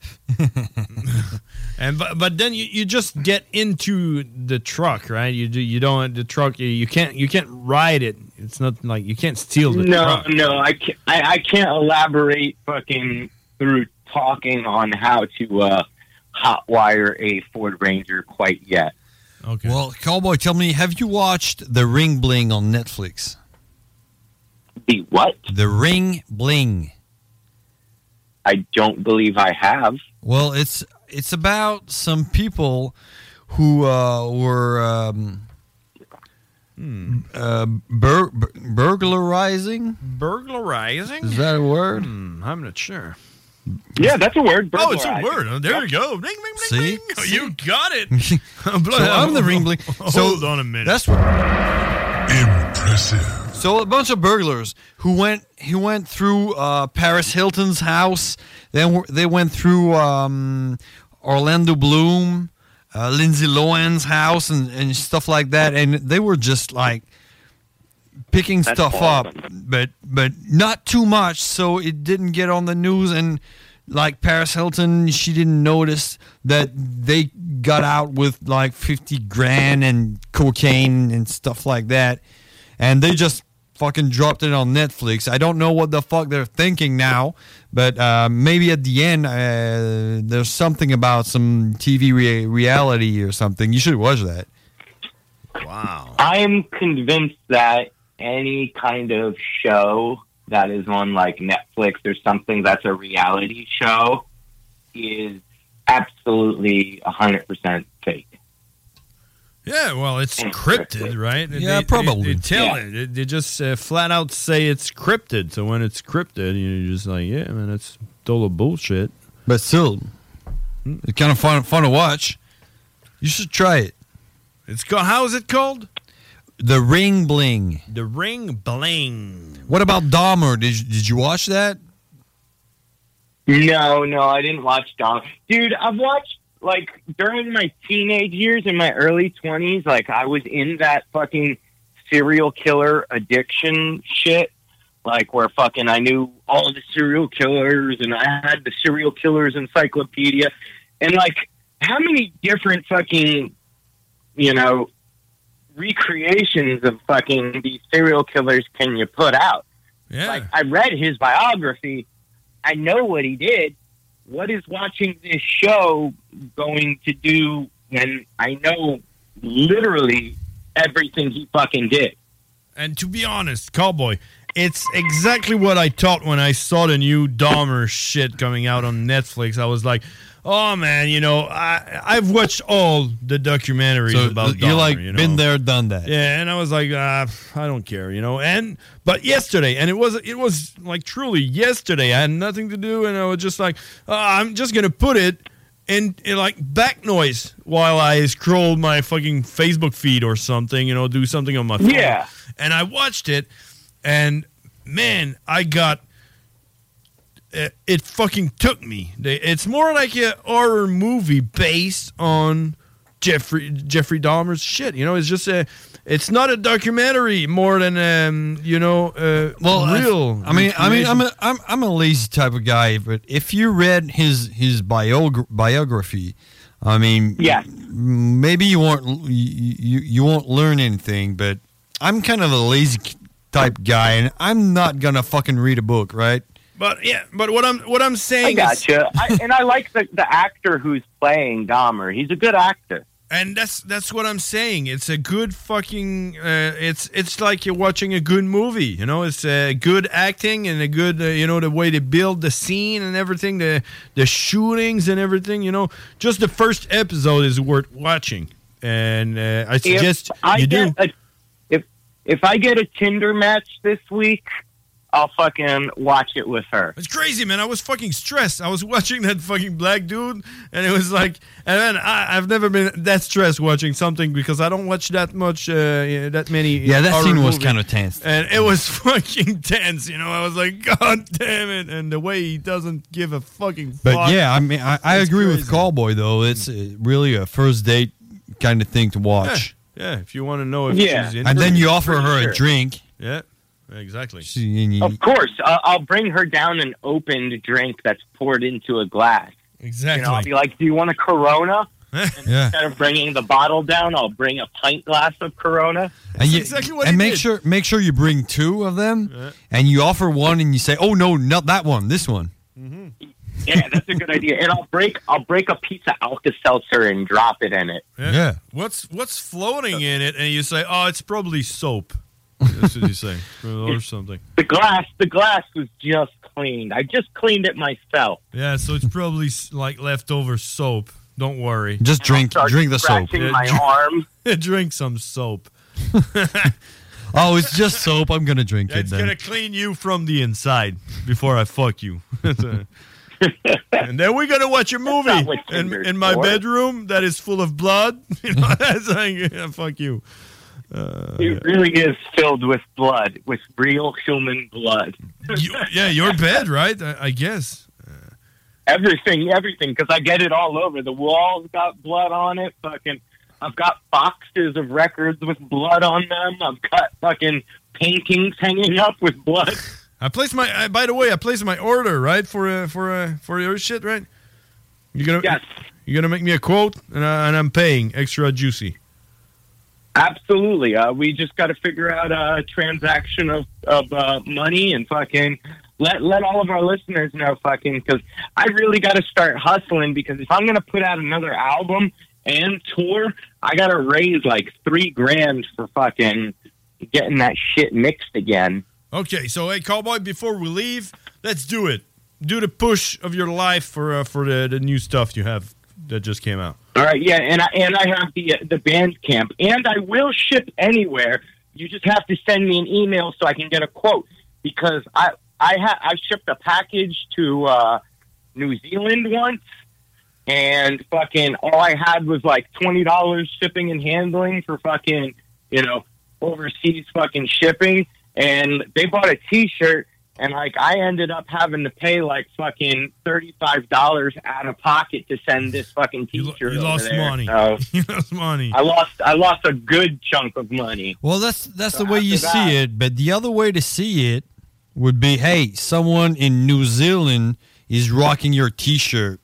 Speaker 7: And but, but then you, you just get into the truck, right? You do you don't the truck you, you can't you can't ride it. It's not like you can't steal the
Speaker 21: No,
Speaker 7: truck.
Speaker 21: no, I can't, I, I can't elaborate fucking through talking on how to uh, hotwire a Ford Ranger quite yet.
Speaker 7: Okay.
Speaker 6: Well, Cowboy, tell me, have you watched The Ring Bling on Netflix?
Speaker 21: The what?
Speaker 6: The Ring Bling.
Speaker 21: I don't believe I have.
Speaker 6: Well, it's it's about some people who uh, were um, uh, bur- bur- burglarizing.
Speaker 7: Burglarizing?
Speaker 6: Is that a word?
Speaker 7: Hmm, I'm not sure.
Speaker 21: Yeah, that's a word.
Speaker 7: Oh, it's a
Speaker 21: burglarizing.
Speaker 7: word. Oh, there you go. Ding, ding, ding,
Speaker 6: See?
Speaker 7: ding. Oh, you got it.
Speaker 6: So I'm the Ring Bling. So
Speaker 7: Hold on a minute.
Speaker 6: That's what. Impressive. So a bunch of burglars who went who went through uh, Paris Hilton's house. Then w- they went through um, Orlando Bloom, uh, Lindsay Lohan's house, and, and stuff like that. And they were just like picking
Speaker 21: That's
Speaker 6: stuff
Speaker 21: awesome.
Speaker 6: up, but but not too much, so it didn't get on the news. And like Paris Hilton, she didn't notice that they got out with like fifty grand and cocaine and stuff like that, and they just fucking dropped it on Netflix. I don't know what the fuck they're thinking now, but uh, maybe at the end uh, there's something about some T V rea- reality or something. You should watch that.
Speaker 7: Wow.
Speaker 21: I'm convinced that any kind of show that is on like Netflix or something that's a reality show is absolutely one hundred percent fake.
Speaker 7: Yeah, well, it's cryptid, right?
Speaker 6: Yeah,
Speaker 7: They-
Speaker 6: probably.
Speaker 7: They, they tell
Speaker 21: Yeah.
Speaker 7: it. They, they just uh, flat out say it's cryptid. So when it's cryptid, you're just like, yeah, man, it's total bullshit.
Speaker 6: But still, it's kind of fun fun to watch. You should try it.
Speaker 7: It's called. How is it called?
Speaker 6: The Ring Bling.
Speaker 7: The Ring Bling.
Speaker 6: What about Dahmer? Did you, did you watch that?
Speaker 21: No, no, I didn't watch Dom. Dude, I've watched, like, during my teenage years, in my early twenties, like, I was in that fucking serial killer addiction shit. Like, where fucking I knew all the serial killers, and I had the serial killers encyclopedia. And, like, how many different fucking, you know, recreations of fucking these serial killers can you put out?
Speaker 7: Yeah.
Speaker 21: Like, I read his biography. I know what he did. What is watching this show going to do when I know literally everything he fucking did?
Speaker 7: And to be honest, Cowboy, it's exactly what I thought when I saw the new Dahmer shit coming out on Netflix. I was like, oh, man, you know, I, I've watched all the documentaries
Speaker 6: So
Speaker 7: about Dahmer.
Speaker 6: you're like,
Speaker 7: you know?
Speaker 6: been there, done that.
Speaker 7: Yeah, and I was like, uh, I don't care, you know. And but yesterday, and it was it was like truly yesterday. I had nothing to do, and I was just like, uh, I'm just gonna put it in, in like back noise while I scroll my fucking Facebook feed or something, you know, do something on my phone.
Speaker 21: Yeah.
Speaker 7: And I watched it, and man, I got. It, it fucking took me. They- It's more like a horror movie based on Jeffrey Jeffrey Dahmer's shit. You know, it's just a, it's not a documentary more than um, you know, uh,
Speaker 6: well,
Speaker 7: real.
Speaker 6: I mean, I mean, I'm a, I'm I'm a lazy type of guy, but if you read his his biog- biography, I mean,
Speaker 21: yeah,
Speaker 6: maybe you won't you, you you won't learn anything. But I'm kind of a lazy type guy, and I'm not gonna fucking read a book, right?
Speaker 7: But yeah, but what I'm what I'm saying,
Speaker 21: I
Speaker 7: is,
Speaker 21: gotcha. I, and I like the the actor who's playing Dahmer. He's a good actor.
Speaker 7: and that's that's what I'm saying. It's a good fucking. Uh, it's it's like you're watching a good movie. You know, it's uh, good acting and a good. Uh, you know, the way they build the scene and everything, the the shootings and everything. You know, just the first episode is worth watching, and uh, I suggest
Speaker 21: if I
Speaker 7: you
Speaker 21: get
Speaker 7: do.
Speaker 21: A, if if I get a Tinder match this week, I'll fucking watch it with her.
Speaker 7: It's crazy, man. I was fucking stressed. I was watching that fucking black dude, and it was like, and then I, I've never been that stressed watching something because I don't watch that much, uh, yeah, that many.
Speaker 6: Yeah, that
Speaker 7: horror
Speaker 6: scene was
Speaker 7: movies.
Speaker 6: kind of tense.
Speaker 7: And it was fucking tense, you know. I was like, God damn it! And the way he doesn't give a fucking fuck.
Speaker 6: But yeah, I mean, I, I
Speaker 7: It's
Speaker 6: agree with
Speaker 7: crazy.
Speaker 6: Cowboy though. It's uh, really a first date kind of thing to watch.
Speaker 7: Yeah, if you want to know if
Speaker 21: Yeah.
Speaker 7: she's in
Speaker 6: And then you offer
Speaker 21: Pretty
Speaker 6: her
Speaker 21: sure.
Speaker 6: a drink.
Speaker 7: Yeah, exactly.
Speaker 6: She- and you-
Speaker 21: Of course, uh, I'll bring her down an opened drink that's poured into a glass.
Speaker 7: Exactly.
Speaker 21: You know, I'll be like, "Do you want a Corona?" And
Speaker 6: Yeah.
Speaker 21: instead of bringing the bottle down, I'll bring a pint glass of Corona.
Speaker 6: And, you,
Speaker 7: exactly what
Speaker 6: and
Speaker 7: he
Speaker 6: make
Speaker 7: did.
Speaker 6: sure make sure you bring two of them,
Speaker 7: Yeah.
Speaker 6: and you offer one, and you say, "Oh no, not that one, this one."
Speaker 21: Yeah, that's a good idea. And I'll break I'll break a piece of Alka-Seltzer and drop it in it.
Speaker 7: Yeah.
Speaker 6: Yeah.
Speaker 7: What's what's floating in it? And you say, oh, it's probably soap. That's what you say, or something.
Speaker 21: The glass, the glass was just cleaned. I just cleaned it myself.
Speaker 7: Yeah, so it's probably s- like leftover soap. Don't worry.
Speaker 6: Just drink
Speaker 21: Start
Speaker 6: drink the soap.
Speaker 21: scratching my
Speaker 7: dr-
Speaker 21: arm.
Speaker 7: Drink some soap.
Speaker 6: Oh, it's just soap. I'm gonna drink it
Speaker 7: It's
Speaker 6: then.
Speaker 7: gonna clean you from the inside before I fuck you. And then we're gonna watch a movie
Speaker 21: not what
Speaker 7: in,
Speaker 21: Tinder's
Speaker 7: in my
Speaker 21: for.
Speaker 7: bedroom that is full of blood. You know, that's like, yeah, fuck you. Uh,
Speaker 21: It really is filled with blood, with real human blood.
Speaker 7: you- yeah, your bed, right? I, I guess.
Speaker 21: Everything, everything, because I get it all over. The walls got blood on it. Fucking, I've got boxes of records with blood on them. I've got fucking paintings hanging up with blood.
Speaker 7: I placed my. I, by the way, I placed my order right for uh, for uh, for your shit, right? You're gonna
Speaker 21: Yes.
Speaker 7: you're gonna make me a quote, and, I, and I'm paying extra juicy.
Speaker 21: Absolutely. Uh, we just got to figure out a transaction of of uh, money and fucking let let all of our listeners know, fucking, because I really got to start hustling. Because if I'm gonna put out another album and tour, I got to raise like three grand for fucking getting that shit mixed again.
Speaker 7: Okay, so hey, cowboy, before we leave, let's do it. Do the push of your life for uh, for the, the new stuff you have that just came out.
Speaker 21: All right, yeah, and I and I have the the Bandcamp, and I will ship anywhere. You just have to send me an email so I can get a quote, because I I ha- I shipped a package to uh, New Zealand once, and fucking all I had was like twenty dollars shipping and handling for fucking, you know, overseas fucking shipping, and they bought a T-shirt. And, like, I ended up having to pay, like, fucking thirty-five dollars out of pocket to send this fucking T-shirt.
Speaker 7: You
Speaker 21: over
Speaker 7: lost
Speaker 21: there.
Speaker 7: money.
Speaker 21: So
Speaker 7: You lost money.
Speaker 21: I lost I lost a good chunk of money.
Speaker 6: Well, that's that's
Speaker 21: So
Speaker 6: the way you
Speaker 21: after
Speaker 6: see
Speaker 21: that-
Speaker 6: it. But the other way to see it would be, hey, someone in New Zealand is rocking your T-shirt.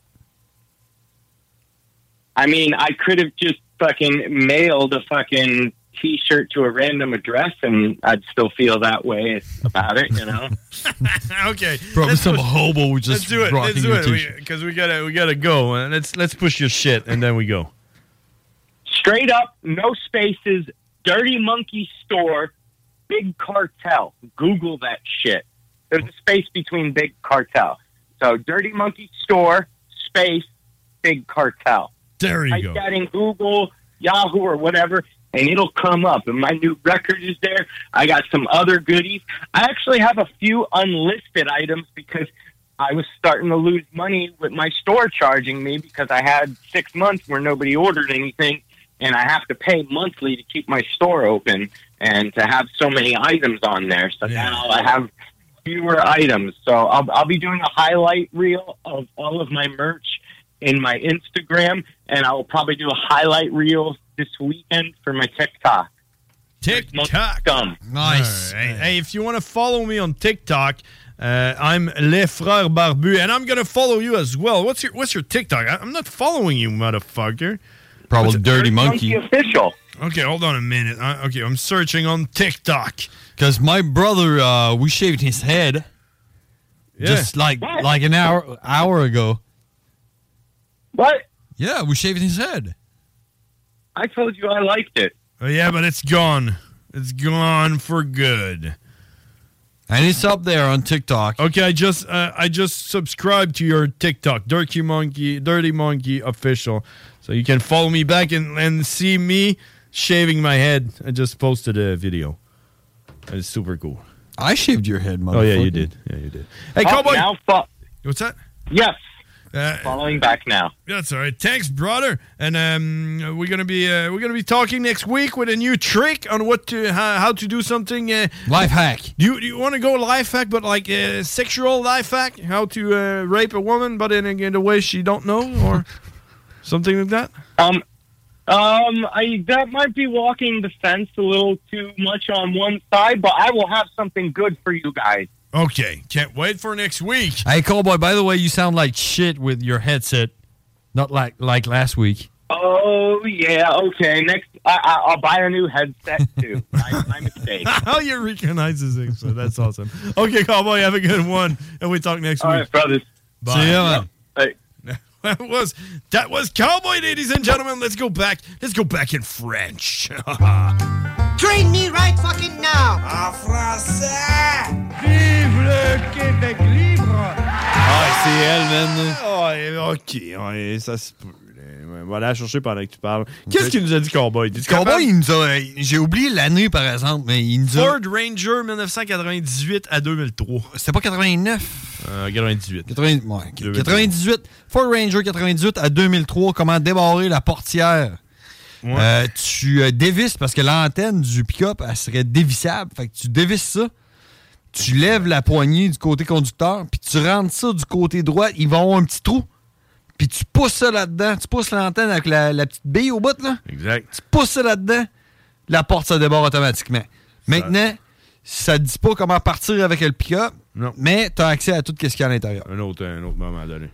Speaker 21: I mean, I could have just fucking mailed a fucking T-shirt to a random address, and I'd still feel that way about it, you know?
Speaker 7: Okay,
Speaker 6: Probably
Speaker 7: let's
Speaker 6: some
Speaker 7: push-
Speaker 6: hobo who
Speaker 7: Let's
Speaker 6: just
Speaker 7: do it.
Speaker 6: rocking
Speaker 7: Let's do
Speaker 6: your
Speaker 7: it
Speaker 6: T-shirt.
Speaker 7: because we, we gotta we gotta go. Uh, let's let's push your shit and then we go.
Speaker 21: Straight up, no spaces, Dirty Monkey Store, Big Cartel. Google that shit. There's a space between Big Cartel. So Dirty Monkey Store, space, Big Cartel.
Speaker 7: There you
Speaker 21: Type
Speaker 7: go.
Speaker 21: that in Google, Yahoo, or whatever, and it'll come up. And my new record is there. I got some other goodies. I actually have a few unlisted items because I was starting to lose money with my store charging me because I had six months where nobody ordered anything, and I have to pay monthly to keep my store open and to have so many items on there. So now I have fewer items. So I'll, I'll be doing a highlight reel of all of my merch in my Instagram, and I will probably do a highlight reel this weekend for my TikTok.
Speaker 7: TikTok.
Speaker 6: Nice.
Speaker 7: Right. Hey, if you want to follow me on TikTok, uh, I'm Les Frères Barbus, and I'm gonna follow you as well. What's your What's your TikTok? I, I'm not following you, motherfucker.
Speaker 6: Probably Dirty Monkey.
Speaker 21: Official.
Speaker 7: Okay, hold on a minute. Uh, okay, I'm searching on TikTok.
Speaker 6: Because my brother, uh, we shaved his head
Speaker 7: Yeah.
Speaker 6: just like like an hour hour ago.
Speaker 21: What?
Speaker 6: Yeah, we shaved his head.
Speaker 21: I told you I liked it.
Speaker 7: Oh, yeah, but it's gone. It's gone for good.
Speaker 6: And it's up there on TikTok.
Speaker 7: Okay, I just uh, I just subscribed to your TikTok, Dirty Monkey, Dirty Monkey Official, so you can follow me back and, and see me shaving my head. I just posted a video. It's super cool.
Speaker 6: I shaved your head, motherfucker.
Speaker 7: Oh yeah, you did. Yeah, you did. Hey,
Speaker 21: Oh,
Speaker 7: Cowboy.
Speaker 21: now fo-
Speaker 7: What's that?
Speaker 21: Yes.
Speaker 7: Uh,
Speaker 21: Following back now.
Speaker 7: That's all right. Thanks, brother. And um, we're gonna be uh, we're gonna be talking next week with a new trick on what to how, how to do something. Uh,
Speaker 6: life hack.
Speaker 7: Do you, do you want to go life hack, but like uh, sexual life hack? How to uh, rape a woman, but in a, in a way she don't know, or something like that?
Speaker 21: Um, um, I that might be walking the fence a little too much on one side, but I will have something good for you guys.
Speaker 7: Okay, can't wait for next week.
Speaker 6: Hey, Cowboy, by the way, you sound like shit with your headset. Not like like last week.
Speaker 21: Oh yeah, okay. Next, I, I, I'll buy a new headset too. my, my mistake.
Speaker 7: How you recognize this? So that's awesome. Okay, Cowboy, have a good one, and we talk next
Speaker 21: All
Speaker 7: week.
Speaker 21: right, brothers.
Speaker 7: Bye.
Speaker 6: See ya, man.
Speaker 21: Hey.
Speaker 7: That was that was Cowboy, ladies and gentlemen. Let's go back. Let's go back in French.
Speaker 3: Train me right fucking now. En français.
Speaker 7: Vive le Québec libre.
Speaker 6: Ah, c'est elle, man.
Speaker 7: Ouais, ok, ouais, ça se peut. Ouais, va la chercher pendant que tu parles. Qu'est-ce qu'il nous a dit, Cowboy?
Speaker 6: Cowboy, il nous a. J'ai oublié l'année, par exemple, mais il nous a.
Speaker 7: Ford Ranger dix-neuf cent quatre-vingt-dix-huit à deux mille trois.
Speaker 6: C'était pas quatre-vingt-neuf?
Speaker 7: Euh, quatre-vingt-dix-huit.
Speaker 6: quatre-vingts, ouais, quatre-vingt-dix-huit. Ford Ranger quatre-vingt-dix-huit à deux mille trois. Comment débarrer la portière?
Speaker 7: Ouais.
Speaker 6: Euh, tu euh, dévisses parce que l'antenne du pick-up, elle serait dévissable. Fait que tu dévisses ça. Tu lèves la poignée du côté conducteur, puis tu rentres ça du côté droit. Il va avoir un petit trou. Puis tu pousses ça là-dedans. Tu pousses l'antenne avec la, la petite bille au bout, là.
Speaker 7: Exact.
Speaker 6: Tu pousses ça là-dedans. La porte se débarre automatiquement. Maintenant, ça ne dit pas comment partir avec le pick-up,
Speaker 7: non.
Speaker 6: Mais tu as accès à tout ce qu'il y a à l'intérieur.
Speaker 7: Un autre, un autre moment donné.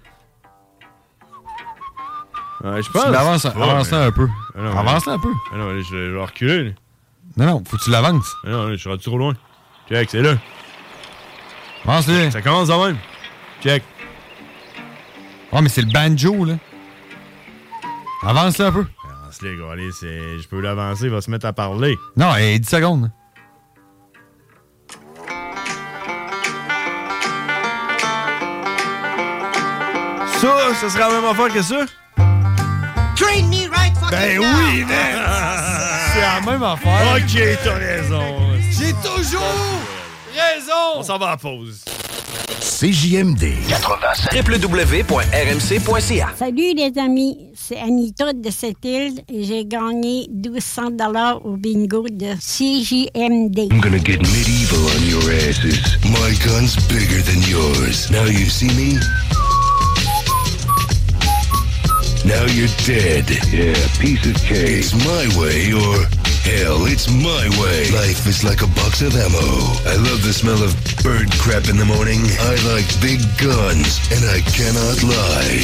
Speaker 7: Ouais, je pense.
Speaker 6: Tu l'avances
Speaker 7: Ouais,
Speaker 6: avance
Speaker 7: mais...
Speaker 6: un peu.
Speaker 7: Ah non,
Speaker 6: Avance-la un peu.
Speaker 7: Ah non, allez, je, je vais reculer. Là.
Speaker 6: Non, non, faut que tu l'avances.
Speaker 7: Ah non, allez, je suis rendu trop loin. Check, c'est là.
Speaker 6: Avance-le.
Speaker 7: Ça commence quand même. Check.
Speaker 6: Oh, mais c'est le banjo, là. Avance-le un peu.
Speaker 7: Avance-le, gars. Allez, c'est... je peux l'avancer, il va se mettre à parler.
Speaker 6: Non, hey, dix secondes.
Speaker 7: Ça, ça sera la même affaire que ça?
Speaker 3: Train me right fucking
Speaker 7: Ben
Speaker 3: now.
Speaker 7: oui, man!
Speaker 6: C'est la même affaire.
Speaker 7: Ok, t'as raison.
Speaker 6: J'ai toujours raison.
Speaker 7: On s'en va à la pause.
Speaker 16: C J M D
Speaker 1: quatre-vingt-sept w w w point r m c point c a.
Speaker 22: Salut les amis, c'est Anita de cette île et j'ai gagné douze cents dollars au bingo de C J M D.
Speaker 23: I'm gonna get medieval on your asses. My gun's bigger than yours. Now you see me? Now you're dead. Yeah, piece of cake. It's my way or hell, it's my way. Life is like a box of ammo. I love the smell of bird crap in the morning. I like big guns, and I cannot lie.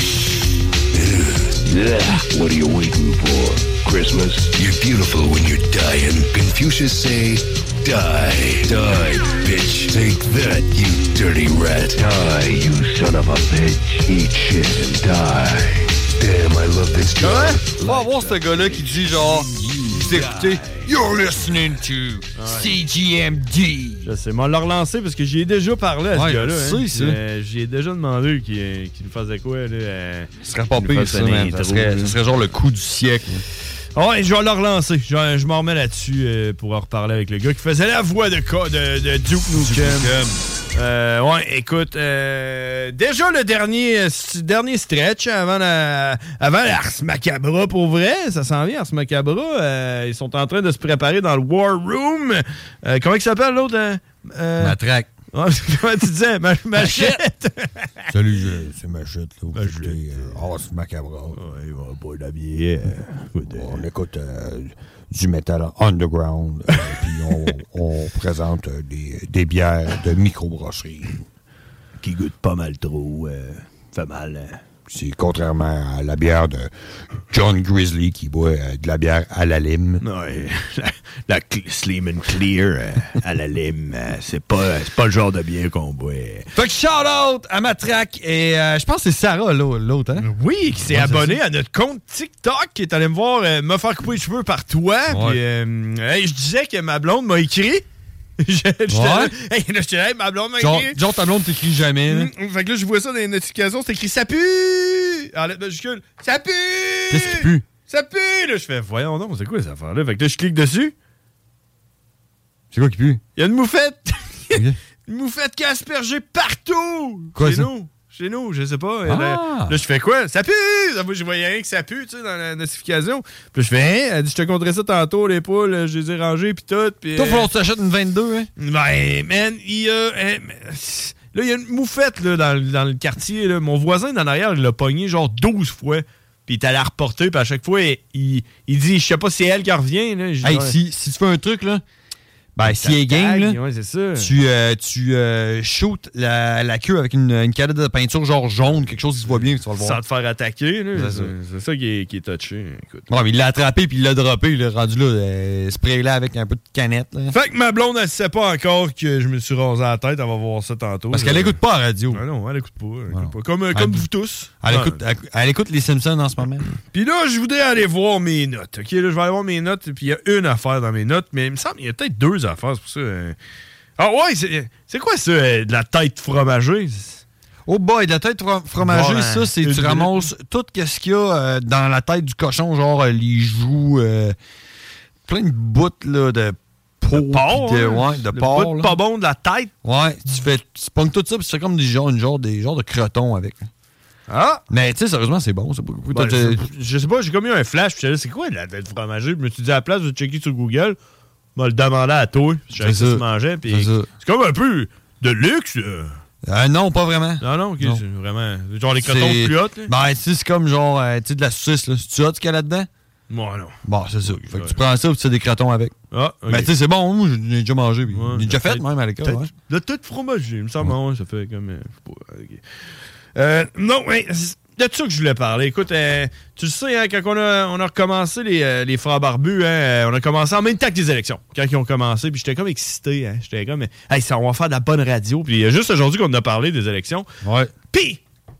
Speaker 23: Ugh. What are you waiting for? Christmas? You're beautiful when you're dying. Confucius say, die. Die, bitch. Take that, you dirty rat. Die, you son of a bitch. Eat shit and die. Damn, I love this job.
Speaker 6: On va voir ce gars-là qui dit genre, vous écoutez, you're listening to C G M D.
Speaker 7: Je sais, mais on l'a relancé parce que j'y ai déjà parlé à ce
Speaker 6: ouais,
Speaker 7: gars-là.
Speaker 6: Je
Speaker 7: hein.
Speaker 6: sais,
Speaker 7: euh, j'y ai déjà demandé qu'il qu nous faisait quoi. Là, euh,
Speaker 6: ce serait pas pire, ça, man. Ça serait, ça serait genre le coup du siècle.
Speaker 7: Ouais, je vais le relancer. Je, je m'en remets là-dessus euh, pour en reparler avec le gars qui faisait la voix de, de, de Duke Nukem. Euh, ouais, écoute, euh, déjà le dernier, euh, dernier stretch avant la, avant la Ars Macabra, pour vrai, ça s'en vient, Ars Macabra. Euh, ils sont en train de se préparer dans le War Room. Euh, comment il s'appelle l'autre? Euh,
Speaker 6: Matraque.
Speaker 7: Ah, comment tu disais? Ma, machette!
Speaker 6: Salut, je- c'est Machette. Là, vous écoutez, euh, oh, c'est Macabre.
Speaker 7: Ouais, il va pas la bière.
Speaker 6: On écoute euh, du métal underground. euh, Puis on, on présente euh, des, des bières de microbrasserie.
Speaker 7: Qui goûtent pas mal trop. Euh, fait mal. Hein?
Speaker 6: C'est contrairement à la bière de John Grizzly qui boit euh, de la bière à la lime.
Speaker 7: Ouais, la, la cl- Slim and Clear euh, à la lime, euh, c'est pas, c'est pas le genre de bière qu'on boit.
Speaker 6: Fait que shout-out à Matraque et euh, je pense que c'est Sarah, l'au- l'autre, hein?
Speaker 7: Oui, qui s'est
Speaker 6: Ouais,
Speaker 7: abonné
Speaker 6: c'est ça.
Speaker 7: à notre compte TikTok, qui est allé me voir euh, me faire couper les cheveux par toi.
Speaker 6: Ouais.
Speaker 7: Puis, euh, hey, je disais que ma blonde m'a écrit. J'étais là, hey, là, j'étais là, hey, ma blonde m'a
Speaker 6: Genre,
Speaker 7: écrit.
Speaker 6: genre ta blonde t'écrit jamais, là.
Speaker 7: Mm, fait que là, je vois ça dans les notifications, c'est écrit « Ça pue! » En lettres majuscules, « Ça pue! »
Speaker 6: Qu'est-ce qui pue?
Speaker 7: Ça pue! Là, je fais, voyons donc, c'est quoi ces affaires-là? Fait que là, je clique dessus.
Speaker 6: C'est quoi qui pue?
Speaker 7: Il y a une moufette! Une moufette qui a aspergé partout!
Speaker 6: Quoi,
Speaker 7: Chez
Speaker 6: ça?
Speaker 7: nous! Chez nous, je sais pas.
Speaker 6: Ah.
Speaker 7: Là, là, je fais quoi? Ça pue! Moi, je voyais rien que ça pue, tu sais, dans la notification. Puis là, je fais, hein? Elle dit, je te compterai ça tantôt, les poules, je les ai rangées, puis tout. Puis,
Speaker 6: Toi,
Speaker 7: euh,
Speaker 6: faut que tu t'achètes une vingt-deux, hein?
Speaker 7: Ben, man, il y a. hein, là, il y a une moufette là, dans, le- dans le quartier. Là. Mon voisin d'en arrière, il l'a pogné genre douze fois. Puis il est allé la reporter. Puis à chaque fois, il, il, il dit, je sais pas si c'est elle qui revient. Là. Je dis,
Speaker 6: Hey,
Speaker 7: ouais.
Speaker 6: si, si tu fais un truc, là, ben, si elle est
Speaker 7: tag,
Speaker 6: game, là,
Speaker 7: ouais, c'est ça.
Speaker 6: tu, euh, tu euh, shoots la, la queue avec une, une canette de peinture genre jaune, quelque chose qui se voit bien, tu vas le voir.
Speaker 7: Sans te faire attaquer. là.
Speaker 6: C'est ça.
Speaker 7: C'est c'est ça qui est, qui est touché. Écoute.
Speaker 6: Ouais, mais il l'a attrapé puis il l'a droppé, il l'a rendu là, euh, spray là avec un peu de canette. Là.
Speaker 7: Fait que ma blonde, elle sait pas encore que je me suis rasé la tête. Elle va voir ça tantôt.
Speaker 6: Parce qu'elle
Speaker 7: là.
Speaker 6: écoute pas la radio.
Speaker 7: Ah non, elle écoute pas. Elle écoute
Speaker 6: non.
Speaker 7: pas. Comme, euh,
Speaker 6: Elle-
Speaker 7: comme vous tous.
Speaker 6: Elle,
Speaker 7: Ouais.
Speaker 6: écoute, elle, elle écoute les Simpsons en ce moment.
Speaker 7: Puis là, je voudrais aller voir mes notes. OK, là, je vais aller voir mes notes. Puis il y a une affaire dans mes notes, mais il me semble qu'il y a peut-être deux affaires. C'est pour ça. euh. Ah ouais, c'est, c'est quoi ça, euh, de la tête fromagée?
Speaker 6: Oh boy, de la tête fro- fromagée,
Speaker 7: Bon, hein,
Speaker 6: ça, c'est
Speaker 7: une
Speaker 6: tu
Speaker 7: minute.
Speaker 6: ramasses tout ce qu'il y a euh, dans la tête du cochon, genre euh, les joues, euh, plein de bouts là, de peau,
Speaker 7: De porc,
Speaker 6: pis de,
Speaker 7: hein?
Speaker 6: ouais, de
Speaker 7: Le
Speaker 6: porc.
Speaker 7: bout de
Speaker 6: là.
Speaker 7: pas bon de la tête.
Speaker 6: Ouais, tu fais, tu pognes tout ça, puis c'est comme des genres, une genre, des genres de crotons avec.
Speaker 7: Ah!
Speaker 6: Mais tu sais, sérieusement, c'est bon. C'est pas,
Speaker 7: Ben, je, je sais pas, j'ai comme eu un flash. Puis j'étais là, c'est quoi de la tête fromagée? Je me suis dit à la place de checker sur Google, je me le demandais à toi. Je savais
Speaker 6: C'est
Speaker 7: que
Speaker 6: ça.
Speaker 7: tu mangeais. Puis
Speaker 6: C'est ça.
Speaker 7: c'est comme un peu de luxe. Là.
Speaker 6: Euh, non, pas vraiment.
Speaker 7: Non, non, ok,
Speaker 6: Non.
Speaker 7: c'est vraiment. Genre les crotons
Speaker 6: C'est-
Speaker 7: plus hauts. là.
Speaker 6: Ben, tu sais, c'est comme genre, euh, tu sais, de la saucisse, là. C'est-tu hot ce qu'il y a là-dedans?
Speaker 7: Moi, non.
Speaker 6: Bon, c'est ça. Fait que tu prends ça et tu fais des crotons avec.
Speaker 7: Ah, ok.
Speaker 6: Ben, tu sais, c'est bon. Moi, j'en ai déjà mangé. puis
Speaker 7: Ouais,
Speaker 6: j'en ai déjà fait,
Speaker 7: peut-être-
Speaker 6: même, à l'école.
Speaker 7: peut-être
Speaker 6: Ouais.
Speaker 7: De toute fromagée, il me semble. Ouais, ça fait comme. euh, je sais pas, ok. Euh, non, mais c'est de ça que je voulais parler. Écoute, euh, tu le sais, hein, quand on a, on a recommencé les, euh, les frères barbus, hein, euh, on a commencé en même temps que les élections. Quand ils ont commencé, puis j'étais comme excité. Hein, j'étais comme, hey, ça, on va faire de la bonne radio. Puis il y a juste aujourd'hui qu'on a parlé des élections.
Speaker 6: Ouais.
Speaker 7: Puis,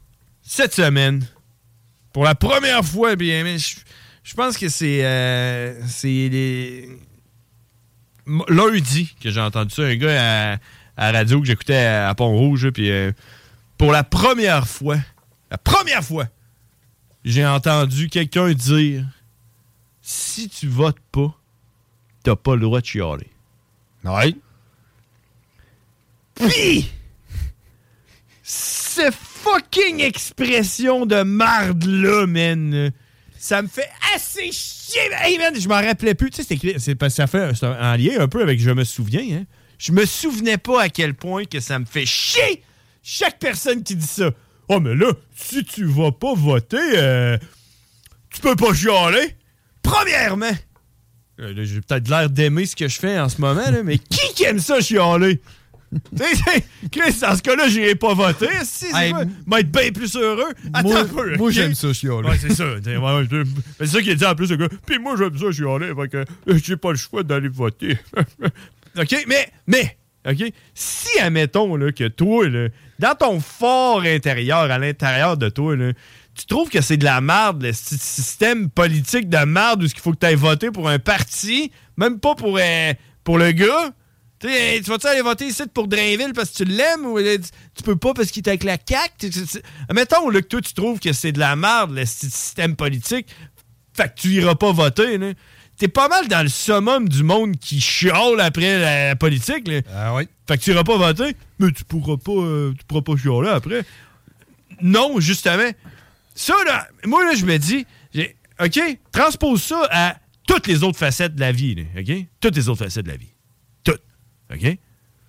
Speaker 7: cette semaine, pour la première fois, bien, mais je, je pense que c'est euh, c'est les m- lundi que j'ai entendu ça, un gars à, à la radio que j'écoutais à, à Pont-Rouge, puis euh, pour la première fois, la première fois, j'ai entendu quelqu'un dire « Si tu votes pas, t'as pas le droit de chialer. »
Speaker 6: Ouais.
Speaker 7: Puis, cette fucking expression de marde-là, man, ça me fait assez chier. Hey, man, je m'en rappelais plus. Tu sais, c'est, c'est parce que ça fait c'est un, en lien un peu avec « je me souviens ». Hein. Je me souvenais pas à quel point que ça me fait chier chaque personne qui dit ça. Oh, mais là, si tu vas pas voter, euh, tu peux pas chialer. Premièrement, euh, là, j'ai peut-être l'air d'aimer ce que je fais en ce moment, là, mais qui qui aime ça chialer? Tu sais, Chris, dans ce cas-là, j'irai pas voter. Si, c'est
Speaker 6: Hey,
Speaker 7: quoi? M'être bien plus heureux. Attends
Speaker 6: moi,
Speaker 7: un peu.
Speaker 6: moi
Speaker 7: ok?
Speaker 6: j'aime ça, chialer.
Speaker 7: Ouais, c'est ça. T'sais, ouais, ouais, je- c'est ça qu'il a dit en plus, le gars. Puis moi, j'aime ça chialer. Fait que euh, j'ai pas le choix d'aller voter. OK? Mais, mais, OK? Si, admettons, là, que toi, là, dans ton fort intérieur, à l'intérieur de toi, là, tu trouves que c'est de la merde, le sy- système politique de merde où il faut que tu ailles voter pour un parti, même pas pour, euh, pour le gars. Tu sais, tu vas-tu aller voter ici pour Drainville parce que tu l'aimes ou euh, tu, tu peux pas parce qu'il est avec la C A Q? Tu- tu- tu- Admettons là, que toi, tu trouves que c'est de la merde, le sy- système politique, fait que tu iras pas voter. Là. T'es pas mal dans le summum du monde qui chiale après la, la politique. Là.
Speaker 6: Ah oui.
Speaker 7: Fait que tu iras pas voter, mais tu pourras pas, euh, tu pourras pas chialer après. Non, justement. Ça, là, moi, là, je me dis, j'ai- OK, transpose ça à toutes les autres facettes de la vie. Là, OK? Toutes les autres facettes de la vie. Toutes. OK?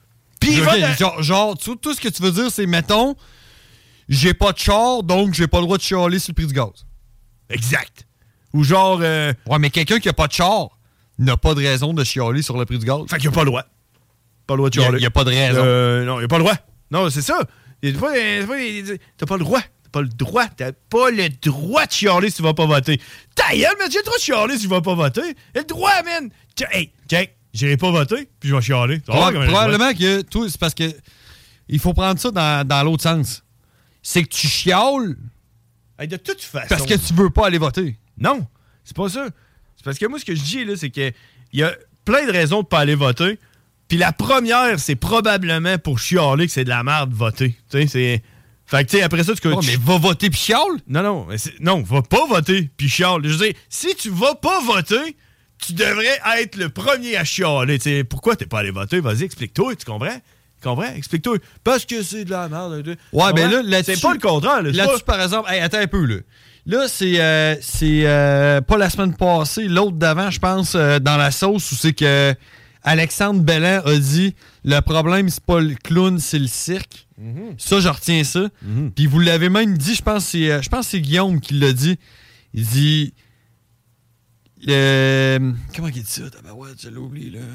Speaker 7: Puis
Speaker 6: okay,
Speaker 7: va...
Speaker 6: genre, genre tout, tout ce que tu veux dire, c'est, mettons, j'ai pas de char, donc j'ai pas le droit de chialer sur le prix du gaz.
Speaker 7: Exact. Ou genre... Euh...
Speaker 6: Ouais, mais quelqu'un qui a pas de char n'a pas de raison de chialer sur le prix du gaz.
Speaker 7: Fait qu'il a pas le droit. Pas le droit de chialer.
Speaker 6: Il n'y a, a pas de raison.
Speaker 7: Euh, non, il a pas le droit. Non, c'est ça. Il pas, pas, t'as pas le droit. T'as pas le droit. T'as pas le droit de chialer si tu vas pas voter. Ta gueule, mais j'ai le droit de chialer si tu vas pas voter. J'ai le droit, man. Hey, check. J'irai pas voter, puis je vais chialer.
Speaker 6: Probable, probablement que tout, c'est parce que il faut prendre ça dans, dans l'autre sens. C'est que tu chiales
Speaker 7: hey, de toute façon.
Speaker 6: Parce que tu veux pas aller voter.
Speaker 7: Non, c'est pas ça. C'est parce que moi, ce que je dis, là, c'est que il y a plein de raisons de pas aller voter. Puis la première, c'est probablement pour chialer que c'est de la merde voter. Tu sais, c'est... Fait que, tu sais, après ça, tu...
Speaker 6: Oh, mais va voter puis chiale?
Speaker 7: Non, non, mais c'est... non, va pas voter puis chiale. Je veux dire, si tu vas pas voter... Tu devrais être le premier à chialer. T'sais, pourquoi t'es pas allé voter? Vas-y, explique-toi, tu comprends? Tu comprends? Explique-toi. Parce que c'est de la merde.
Speaker 6: Ouais, mais là, là-dessus...
Speaker 7: C'est pas le contraire. Là,
Speaker 6: là-dessus,
Speaker 7: pas...
Speaker 6: par exemple... Hey, attends un peu, là. Là, c'est, euh, c'est euh, pas la semaine passée, l'autre d'avant, je pense, euh, dans la sauce, où c'est que Alexandre Belland a dit « Le problème, c'est pas le clown, c'est le cirque. Mm-hmm. » Ça, je retiens ça. Mm-hmm. Puis vous l'avez même dit, je pense, c'est, euh, je pense que c'est Guillaume qui l'a dit. Il dit... Euh, comment il dit ça? Ouais, je l'ai oublié, là.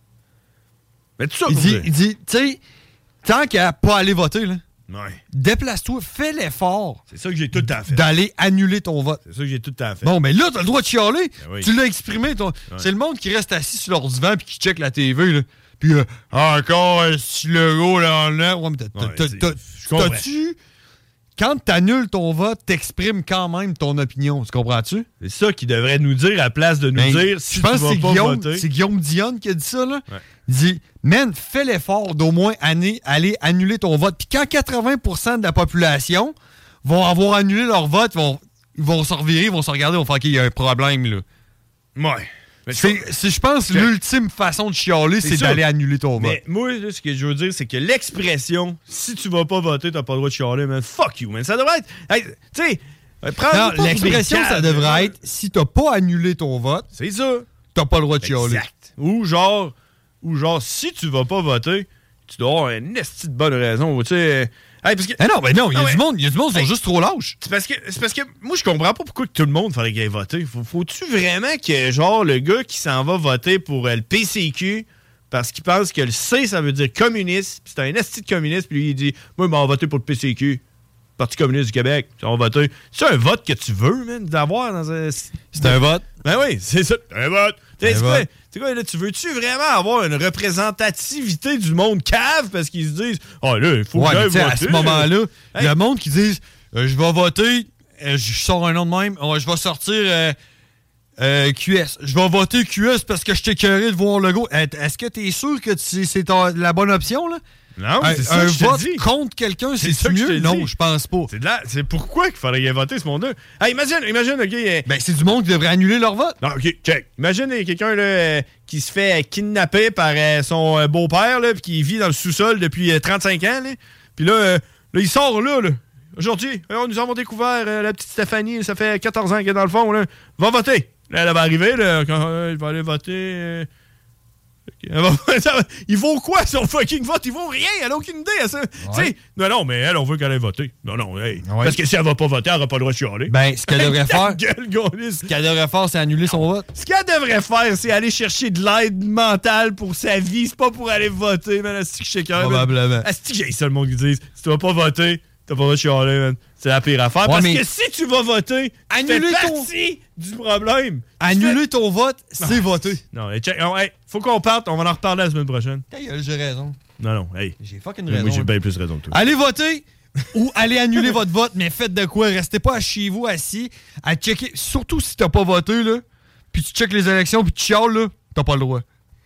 Speaker 7: Mais tout ça,
Speaker 6: il dit, il dit, tu sais, tant qu'à pas aller voter, là,
Speaker 7: ouais.
Speaker 6: Déplace-toi, fais l'effort.
Speaker 7: C'est ça que j'ai tout le temps fait.
Speaker 6: D'aller annuler ton vote.
Speaker 7: C'est ça que j'ai tout le temps fait.
Speaker 6: Bon, mais là, t'as le droit de chialer.
Speaker 7: Ben oui.
Speaker 6: Tu l'as exprimé. Ton... Ouais. C'est le monde qui reste assis sur leur divan puis qui check la T V, là. Puis, euh, encore un petit logo là en l'air. Ouais, mais t'as,
Speaker 7: ouais,
Speaker 6: t'as, t'as, t'as, t'as-tu... Quand t'annules ton vote, t'exprimes quand même ton opinion. Tu comprends-tu?
Speaker 7: C'est ça qu'il devrait nous dire à la place de nous ben, dire si
Speaker 6: je pense
Speaker 7: tu vas
Speaker 6: que c'est
Speaker 7: pas
Speaker 6: Guillaume,
Speaker 7: voter.
Speaker 6: C'est Guillaume Dionne qui a dit ça, là.
Speaker 7: Ouais.
Speaker 6: Il dit, man, fais l'effort d'au moins aller, aller annuler ton vote. Puis quand quatre-vingts pour cent de la population vont avoir annulé leur vote, ils vont, ils vont se revirer, ils vont se regarder, ils vont faire qu'il y a un problème, là.
Speaker 7: Ouais.
Speaker 6: C'est, c'est, je pense, que l'ultime façon de chialer, c'est, c'est d'aller annuler ton vote.
Speaker 7: Mais moi, là, ce que je veux dire, c'est que l'expression « si tu vas pas voter, t'as pas le droit de chialer », man, fuck you, man. Ça devrait être... Hey, tu sais,
Speaker 6: non, l'expression, ça devrait être « si t'as pas annulé ton vote,
Speaker 7: c'est ça,
Speaker 6: t'as pas le droit de chialer ».
Speaker 7: Exact. Ou genre, ou genre, si tu vas pas voter, tu dois avoir une esti de bonne raison. Tu sais... Hey, parce que...
Speaker 6: ah non, ben non, il y a non, du monde, il y a du monde qui sont hey, juste trop lâches.
Speaker 7: C'est parce que c'est parce que moi je comprends pas pourquoi que tout le monde fallait qu'il aille voter. Faut, faut-tu vraiment que genre le gars qui s'en va voter pour euh, le P C Q parce qu'il pense que le C ça veut dire communiste, puis c'est un esti de communiste, puis lui il dit moi ben, on va voter pour le P C Q, Parti communiste du Québec, on va voter. C'est un vote que tu veux, man, d'avoir dans un
Speaker 6: c'est un vote.
Speaker 7: Ben oui, c'est ça, un vote. C'est quoi, quoi là, tu veux-tu vraiment avoir une représentativité du monde cave parce qu'ils se disent « Ah oh, là, il faut
Speaker 6: ouais,
Speaker 7: que j'aille voter. »
Speaker 6: À ce moment-là, il hey. y a le monde qui dit euh, « Je vais voter, euh, je sors un nom de même, euh, je vais sortir euh, euh, Q S. Je vais voter Q S parce que je t'ai écœuré de voir le logo. Est-ce que tu es sûr que tu, c'est ta, la bonne option, là? »
Speaker 7: Non,
Speaker 6: un,
Speaker 7: c'est ça
Speaker 6: un
Speaker 7: que je
Speaker 6: vote
Speaker 7: te dis.
Speaker 6: contre quelqu'un, c'est,
Speaker 7: c'est
Speaker 6: mieux? Non, je pense pas.
Speaker 7: C'est, de la, c'est pourquoi qu'il faudrait y voter ce monde-là. Hey, imagine, imagine, OK... Euh,
Speaker 6: ben, c'est du monde qui devrait annuler leur vote.
Speaker 7: Non, OK, check. Imagine euh, quelqu'un là, euh, qui se fait euh, kidnapper par euh, son euh, beau-père, là, puis qui vit dans le sous-sol depuis euh, trente-cinq ans, là. Puis là, euh, là, il sort là, là. Aujourd'hui, euh, nous avons découvert euh, la petite Stéphanie, ça fait quatorze ans qu'elle est dans le fond, là. Va voter. Là, elle va arriver, là, quand euh, il va aller voter... Euh, il vaut quoi son fucking vote? Il vaut rien, elle a aucune idée à ça. Ouais. Non, non, mais elle, on veut qu'elle aille voter. Non, non, hey. Ouais. Parce que si elle va pas voter, elle n'aura pas le droit de chialer.
Speaker 6: Ben, ce qu'elle devrait faire.
Speaker 7: Gueule,
Speaker 6: ce qu'elle devrait faire, c'est annuler son vote.
Speaker 7: Ce qu'elle devrait faire, c'est aller chercher de l'aide mentale pour sa vie. C'est pas pour aller voter, man. Est-ce que je sais quand même.
Speaker 6: Probablement.
Speaker 7: Est-ce que j'ai ça le monde qui dit si tu vas pas voter, t'as pas le droit de chialer, man. C'est la pire affaire. Ouais, parce que si tu vas voter, annuler tu fais partie ton... du problème.
Speaker 6: Annuler
Speaker 7: fais...
Speaker 6: ton vote, c'est non. voter.
Speaker 7: Non, hey, check, oh, hey, faut qu'on parte. On va en reparler la semaine prochaine.
Speaker 6: Hey, j'ai raison.
Speaker 7: Non, non, hey.
Speaker 6: J'ai fucking raison.
Speaker 7: Moi, j'ai bien plus raison que toi.
Speaker 6: Allez voter ou allez annuler votre vote, mais faites de quoi? Restez pas chez vous assis à checker. Surtout si t'as pas voté, là, puis tu checkes les élections, puis tu chiales, là, t'as pas le droit.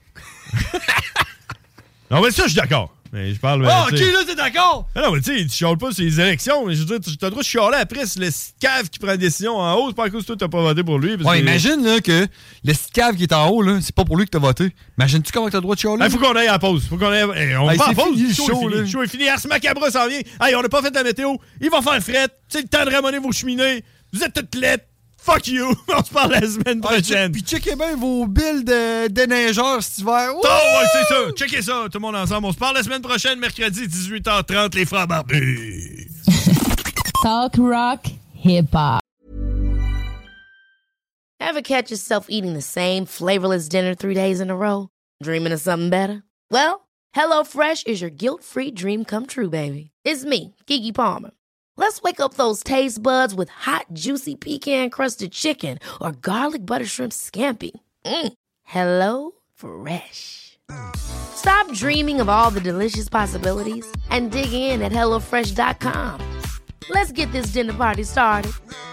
Speaker 7: Non, mais ça, je suis d'accord. Mais je parle.
Speaker 6: Ah, oh, ok, là, t'es d'accord?
Speaker 7: Ah non, mais tu sais, tu chiales pas sur les élections. Mais je veux dire, tu as le droit de chialer après. C'est le cave qui prend la décision en haut. C'est pas à cause que toi, t'as pas voté pour lui. Parce
Speaker 6: ouais,
Speaker 7: que...
Speaker 6: imagine, là, que le cave qui est en haut, là, c'est pas pour lui que t'as voté. Imagine-tu comment t'as le droit de chialer?
Speaker 7: Il hey, faut qu'on aille à la pause. Faut qu'on aille. Hey, on hey, va en pause.
Speaker 6: Fini,
Speaker 7: le show,
Speaker 6: show,
Speaker 7: est fini. Le show est fini. Ars Macabre s'en vient. Hey, on n'a pas fait la météo. Il va faire fret. C'est le temps de ramener vos cheminées. Vous êtes toutes lettres. Fuck you! On se parle la semaine prochaine.
Speaker 6: Puis checkez bien vos billes de déneigeurs cet hiver.
Speaker 7: Oh, ouais, c'est ça. Checkez ça, tout le monde ensemble. On se parle la semaine prochaine, mercredi, dix-huit heures trente, les frères barbus.
Speaker 12: Talk rock hip-hop.
Speaker 4: Ever catch yourself eating the same flavorless dinner three days in a row? Dreaming of something better? Well, HelloFresh is your guilt-free dream come true, baby. It's me, Keke Palmer. Let's wake up those taste buds with hot, juicy pecan-crusted chicken or garlic butter shrimp scampi. Mm. Hello Fresh. Stop dreaming of all the delicious possibilities and dig in at hello fresh dot com. Let's get this dinner party started.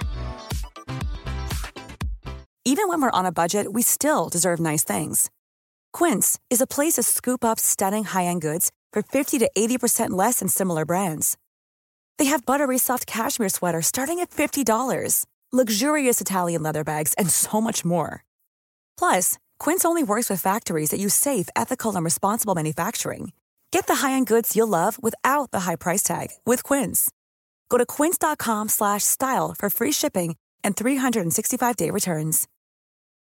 Speaker 9: Even when we're on a budget, we still deserve nice things. Quince is a place to scoop up stunning high-end goods for fifty to eighty percent less than similar brands. They have buttery soft cashmere sweaters starting at fifty dollars, luxurious Italian leather bags, and so much more. Plus, Quince only works with factories that use safe, ethical, and responsible manufacturing. Get the high-end goods you'll love without the high price tag with Quince. Go to quince dot com slash style for free shipping and three sixty-five day returns.